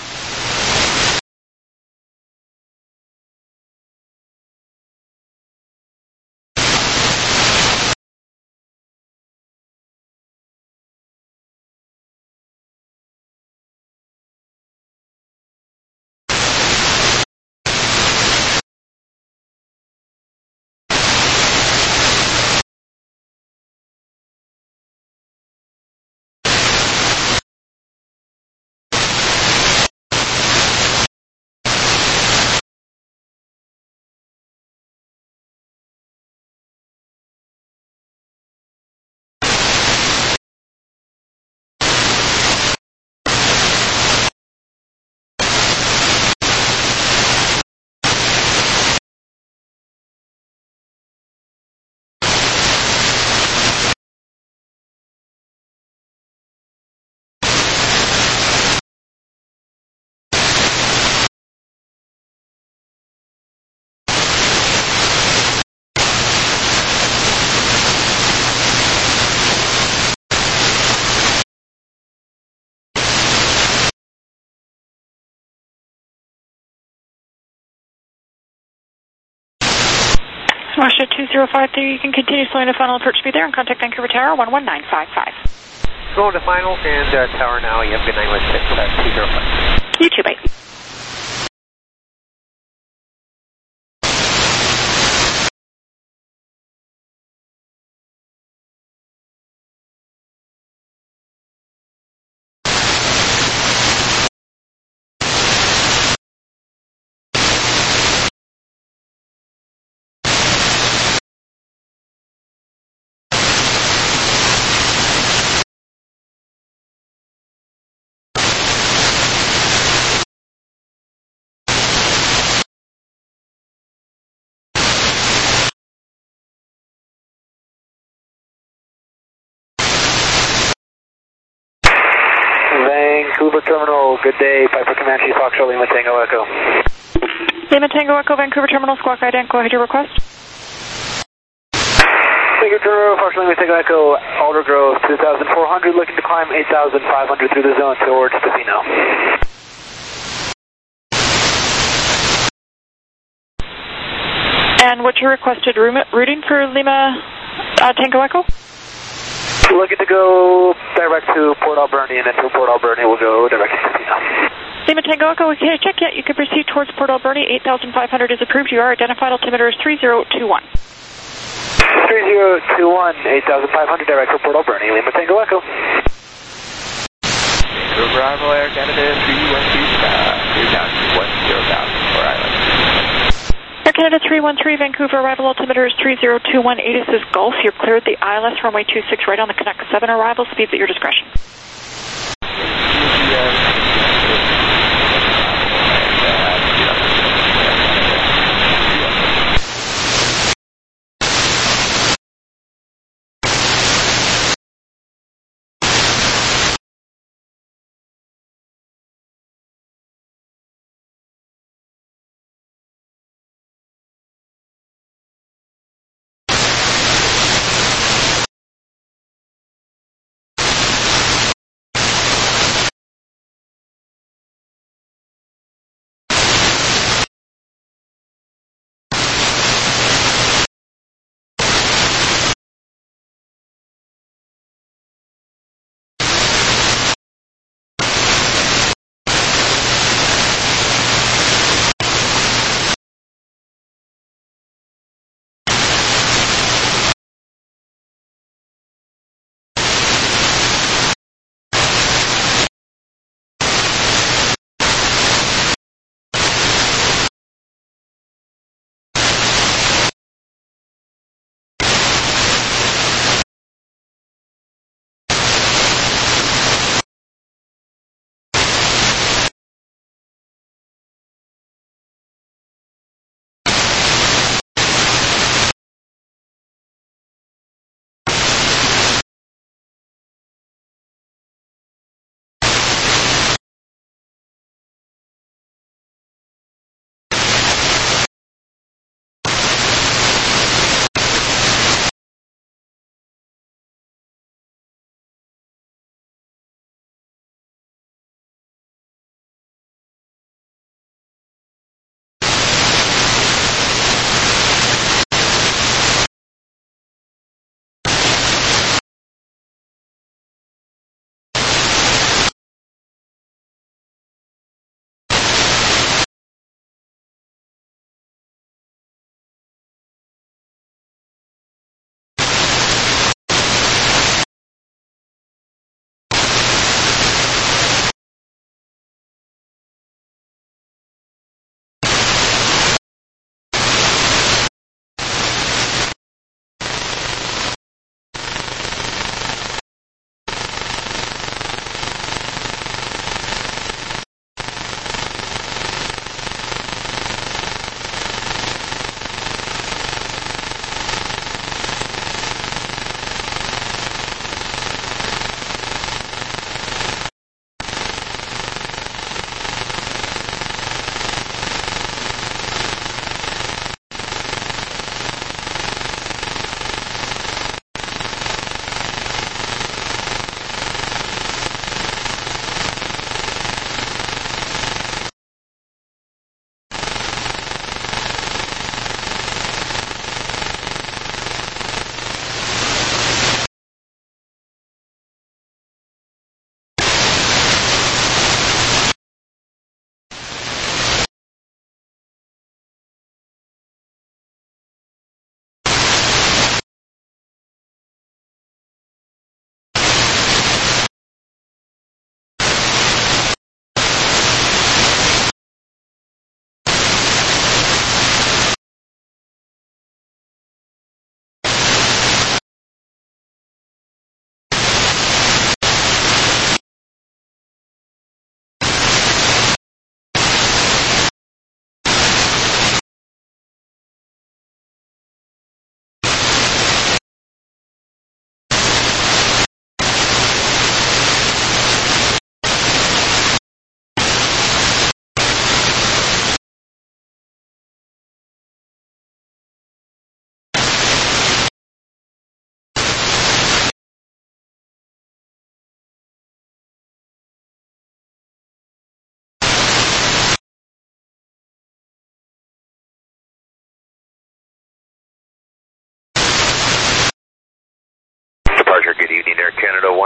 Russia 2053, you can continue slowing to final approach speed there and contact Vancouver Tower 11955. Going to final and Tower now. You have a good night with 205. You too, bye. Vancouver Terminal, good day. Piper Comanche, Foxtrot, Lima Tango Echo. Lima Tango Echo, Vancouver Terminal, Squawk Ident, go ahead, your request. Vancouver Terminal, Foxtrot, Lima Tango Echo, Alder Grove, 2,400, looking to climb 8,500 through the zone towards Tofino. And what's your requested routing for Lima Tango Echo? Looking to go direct to Port Alberni, and then from Port Alberni we'll go direct to Tofino. Lima Tango Echo, okay, check yet. You can proceed towards Port Alberni. 8,500 is approved. You are identified. Altimeter is 3021. 3021, 8,500 direct for Port Alberni. Lima Tango Echo. Bravo Air Canada 312 down to 10,000 for Island. Air Canada 313, Vancouver arrival altimeter is 3021. ATIS is Gulf. You're cleared the ILS runway 26 right on the Canuck 7 arrival. Speeds at your discretion.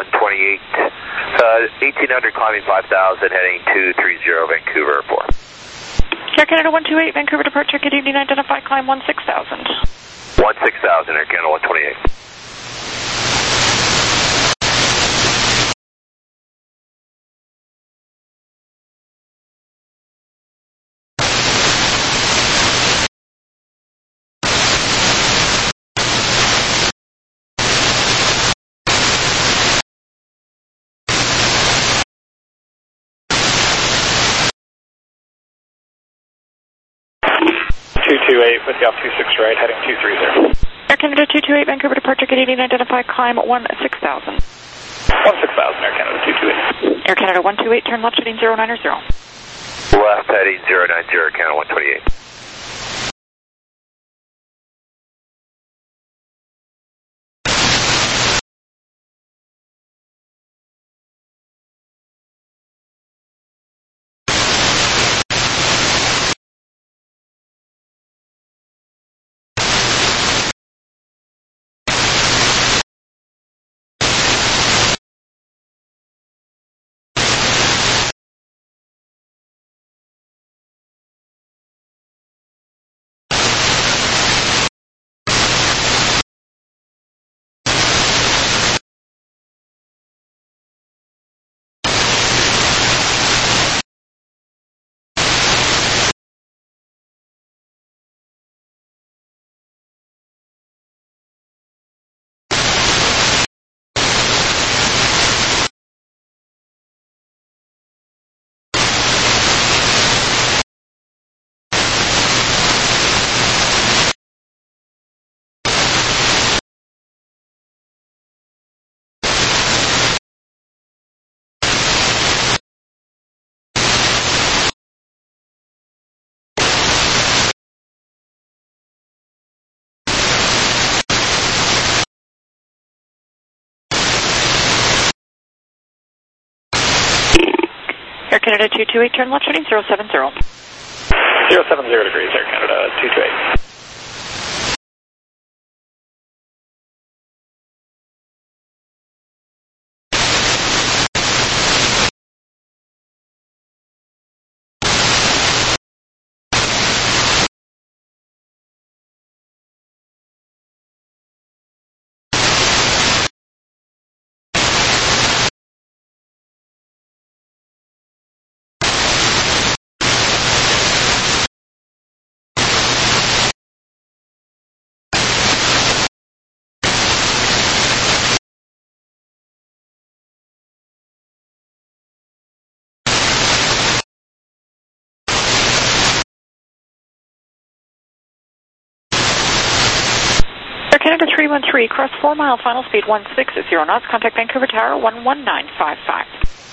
1800 climbing 5000, heading 230 Vancouver Airport. Air Canada 128, Vancouver departure, good evening, identify, climb 16,000. 16,000, Air Canada 128. With the off 26 right, heading 230. Air Canada 228, Vancouver departure, good evening, identify, climb 16,000. 16,000, Air Canada 228. Air Canada 128, turn left, heading 090. Left, heading 090, Air Canada 128. Air Canada 228, turn left, heading 070. 070 degrees, Air Canada 228. Air Canada 313, cross 4 mile, final speed 16 at 0 knots, contact Vancouver Tower 11955.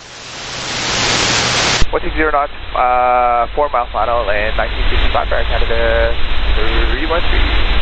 160 knots, 4 mile final, and 1965 Air Canada 313.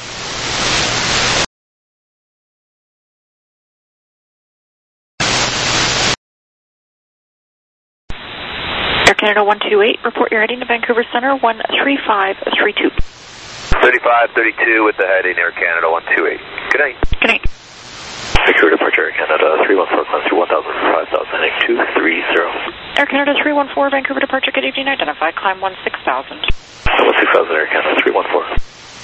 Air Canada 128, report you're heading to Vancouver Center 13532. 3532 with the heading Air Canada 128. Good night. Good night. Vancouver departure Air Canada 314, climb through 1000, 5000, heading 230. Air Canada 314, Vancouver departure, good evening, identify, climb 16,000. 16,000 Air Canada 314.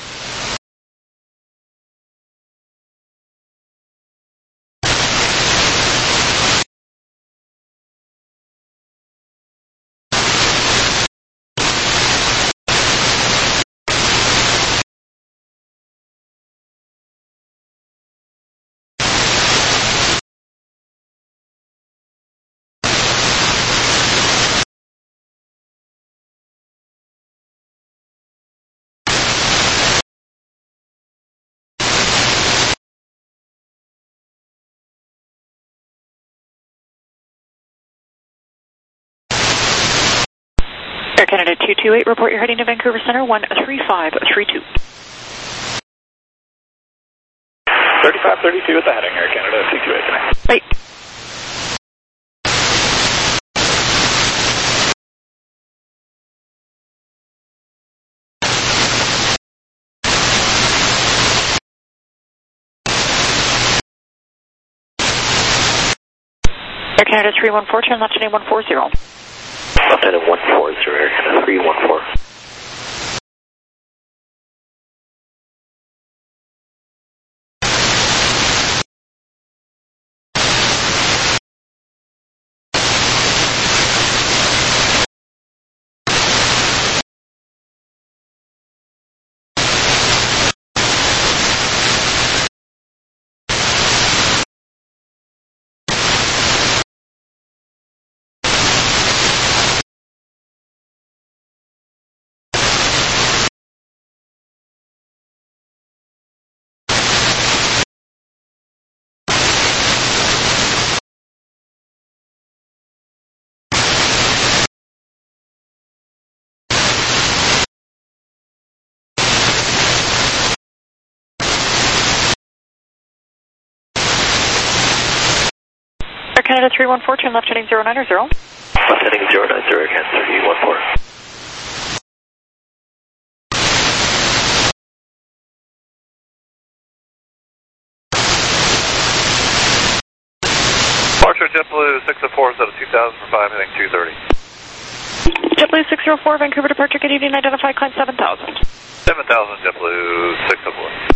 Air Canada 228, report you're heading to Vancouver Center 13532. 3532 at the heading, Air Canada 228. Right. Air Canada 314, turn left heading 140. Left heading 140, Air Canada 314. Air Canada 314, turn left heading 090. Left heading 090, Air Canada 314. Departure JetBlue 604 is at 2000 for 5 heading 230. JetBlue 604, Vancouver departure, good evening, identify climb 7000. 7000 JetBlue 604.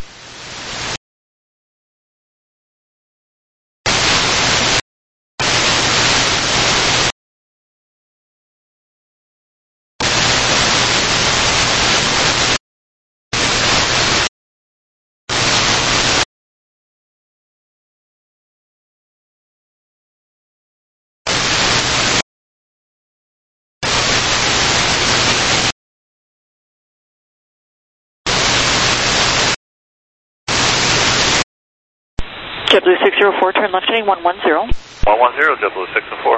JetBlue 604, turn left heading 110. 110 JetBlue 604.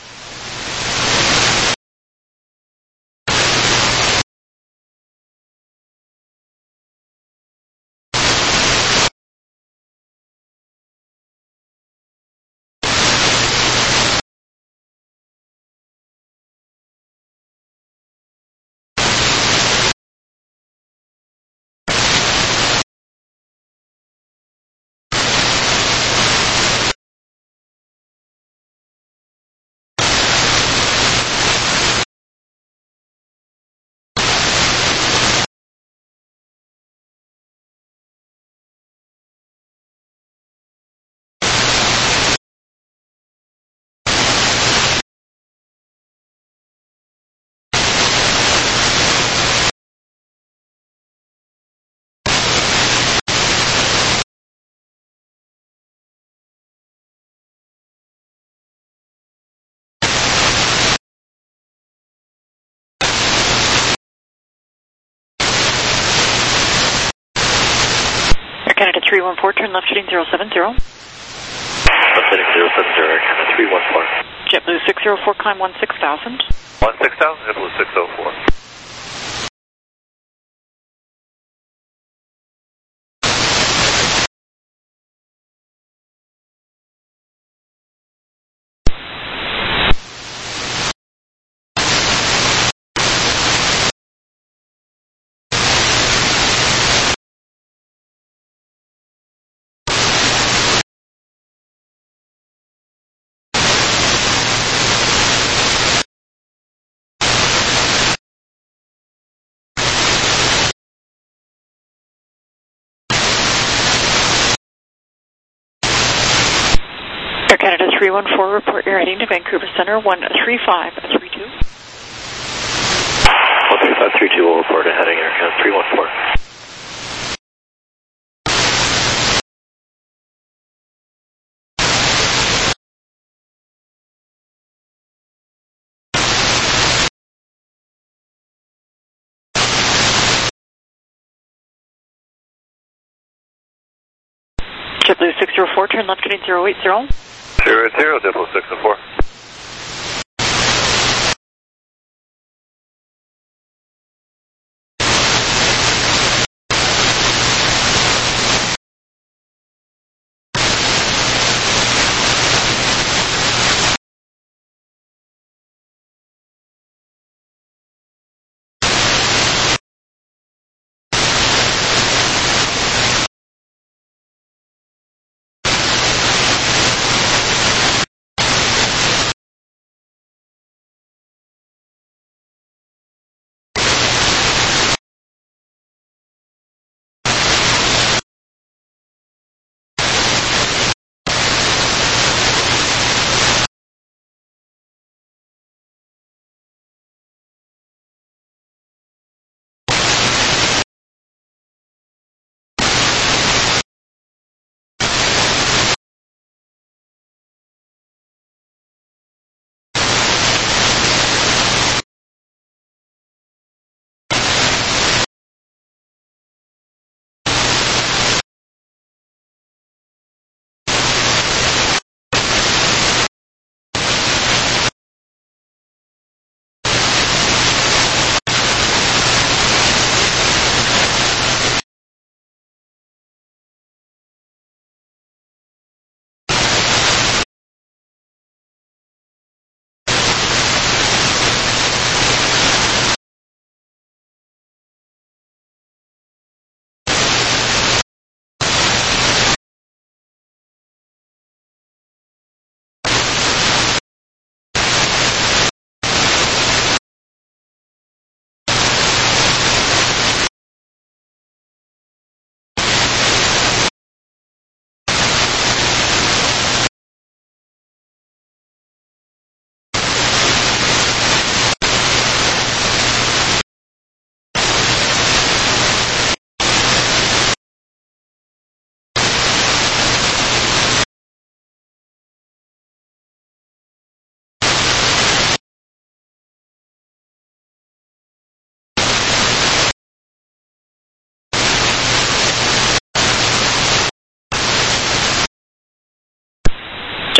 Canada 314, turn left heading 070. Left heading 070, Air Canada 314. JetBlue 604, climb 16,000. 16,000 JetBlue 604. Air Canada 314, report you're heading to Vancouver Centre 13532. 13532 will report a heading Air Canada 314. JetBlue 604, turn left heading 080. 080 JetBlue 604.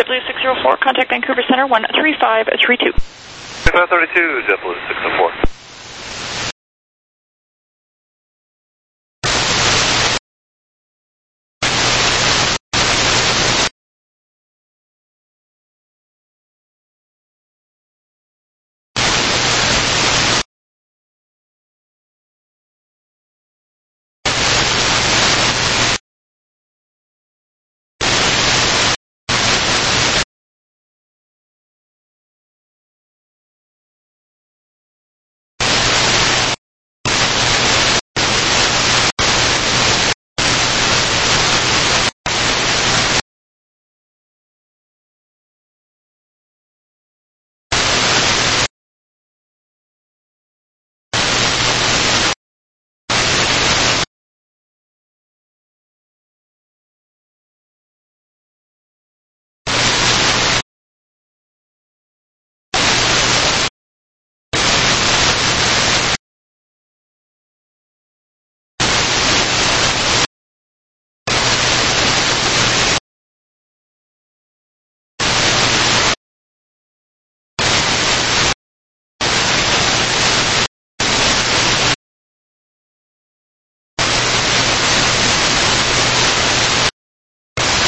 JetBlue 604, contact Vancouver Center 13532. 3532, JetBlue 604.